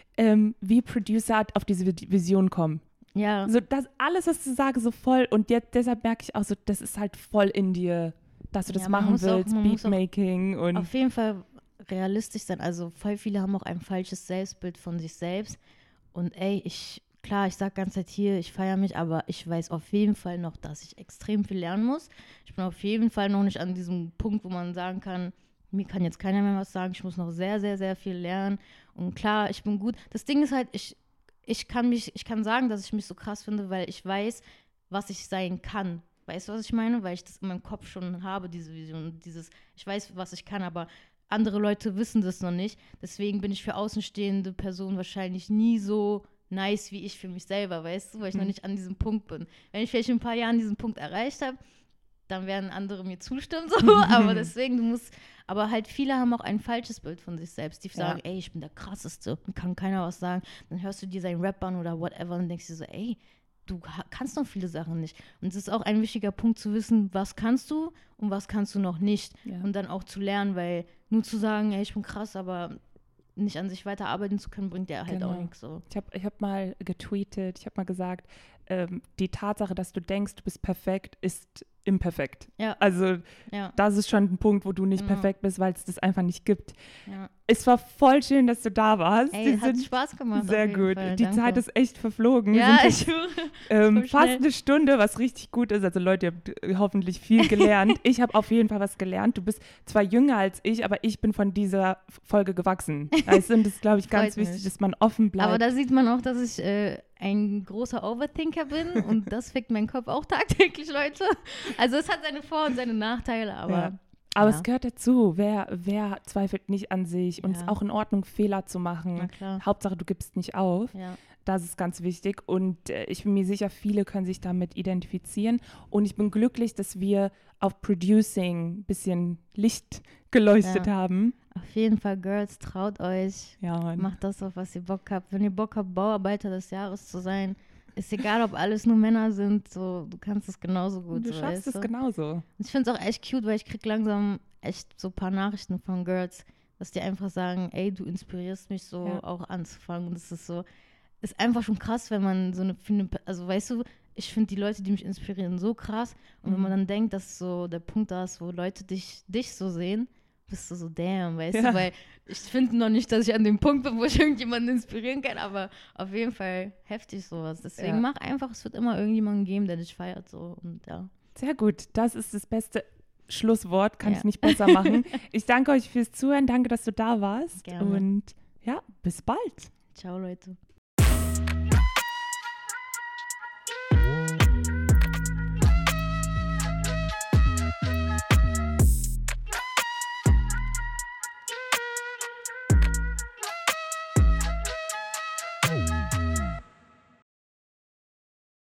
wie Producer auf diese Vision kommen. Ja. So, das alles, was du sagst, so voll. Und jetzt, deshalb merke ich auch so, das ist halt voll in dir, dass du das machen willst, Beatmaking und. Auf jeden Fall realistisch sein. Also voll viele haben auch ein falsches Selbstbild von sich selbst. Und ey, ich sag ganze Zeit hier, ich feiere mich, aber ich weiß auf jeden Fall noch, dass ich extrem viel lernen muss. Ich bin auf jeden Fall noch nicht an diesem Punkt, wo man sagen kann, mir kann jetzt keiner mehr was sagen. Ich muss noch sehr, sehr, sehr viel lernen. Und klar, ich bin gut. Das Ding ist halt, ich kann sagen, dass ich mich so krass finde, weil ich weiß, was ich sein kann. Weißt du, was ich meine? Weil ich das in meinem Kopf schon habe, diese Vision, ich weiß, was ich kann, aber andere Leute wissen das noch nicht. Deswegen bin ich für außenstehende Personen wahrscheinlich nie so nice wie ich für mich selber, weißt du, weil ich noch nicht an diesem Punkt bin. Wenn ich vielleicht in ein paar Jahren diesen Punkt erreicht habe, dann werden andere mir zustimmen, so, aber deswegen, aber halt viele haben auch ein falsches Bild von sich selbst, die sagen, ey, ich bin der Krasseste, und kann keiner was sagen, dann hörst du dir seinen Rap an oder whatever und denkst dir so, ey, du kannst noch viele Sachen nicht. Und es ist auch ein wichtiger Punkt zu wissen, was kannst du und was kannst du noch nicht. Ja. Und dann auch zu lernen, weil nur zu sagen, ey, ich bin krass, aber nicht an sich weiterarbeiten zu können, bringt ja halt auch nichts. So. Ich hab mal getweetet, ich habe mal gesagt, die Tatsache, dass du denkst, du bist perfekt, ist imperfekt. Ja. Also das ist schon ein Punkt, wo du nicht perfekt bist, weil es das einfach nicht gibt. Ja. Es war voll schön, dass du da warst. Ey, hat Spaß gemacht. Sehr gut. Fall. Die Zeit ist echt verflogen. Ja, ich fast eine Stunde, was richtig gut ist. Also Leute, ihr habt hoffentlich viel gelernt. Ich habe auf jeden Fall was gelernt. Du bist zwar jünger als ich, aber ich bin von dieser Folge gewachsen. Also, und das ist, glaube ich, ganz wichtig, dass man offen bleibt. Aber da sieht man auch, dass ich ein großer Overthinker bin und das fickt meinen Kopf auch tagtäglich, Leute. Also es hat seine Vor- und seine Nachteile, aber... Aber es gehört dazu. Wer zweifelt nicht an sich? Und es ist auch in Ordnung, Fehler zu machen. Hauptsache, du gibst nicht auf. Ja. Das ist ganz wichtig. Und ich bin mir sicher, viele können sich damit identifizieren. Und ich bin glücklich, dass wir auf Producing ein bisschen Licht geleuchtet haben. Auf jeden Fall, Girls, traut euch. Ja, Mann. Macht das, auf was ihr Bock habt. Wenn ihr Bock habt, Bauarbeiter des Jahres zu sein, ist egal, ob alles nur Männer sind, so, du kannst es genauso gut. Du schaffst es genauso. Ich finde es auch echt cute, weil ich kriege langsam echt so ein paar Nachrichten von Girls, dass die einfach sagen, ey, du inspirierst mich so auch anzufangen. Und das ist so, ist einfach schon krass, wenn man so also weißt du, ich finde die Leute, die mich inspirieren, so krass. Und wenn man dann denkt, dass so der Punkt da ist, wo Leute dich so sehen, bist du so, damn, weißt du, weil ich finde noch nicht, dass ich an dem Punkt bin, wo ich irgendjemanden inspirieren kann, aber auf jeden Fall heftig sowas. Deswegen mach einfach, es wird immer irgendjemanden geben, der dich feiert, so, und Sehr gut, das ist das beste Schlusswort, kann ich nicht besser machen. Ich danke euch fürs Zuhören, danke, dass du da warst. Gerne. Und bis bald. Ciao, Leute.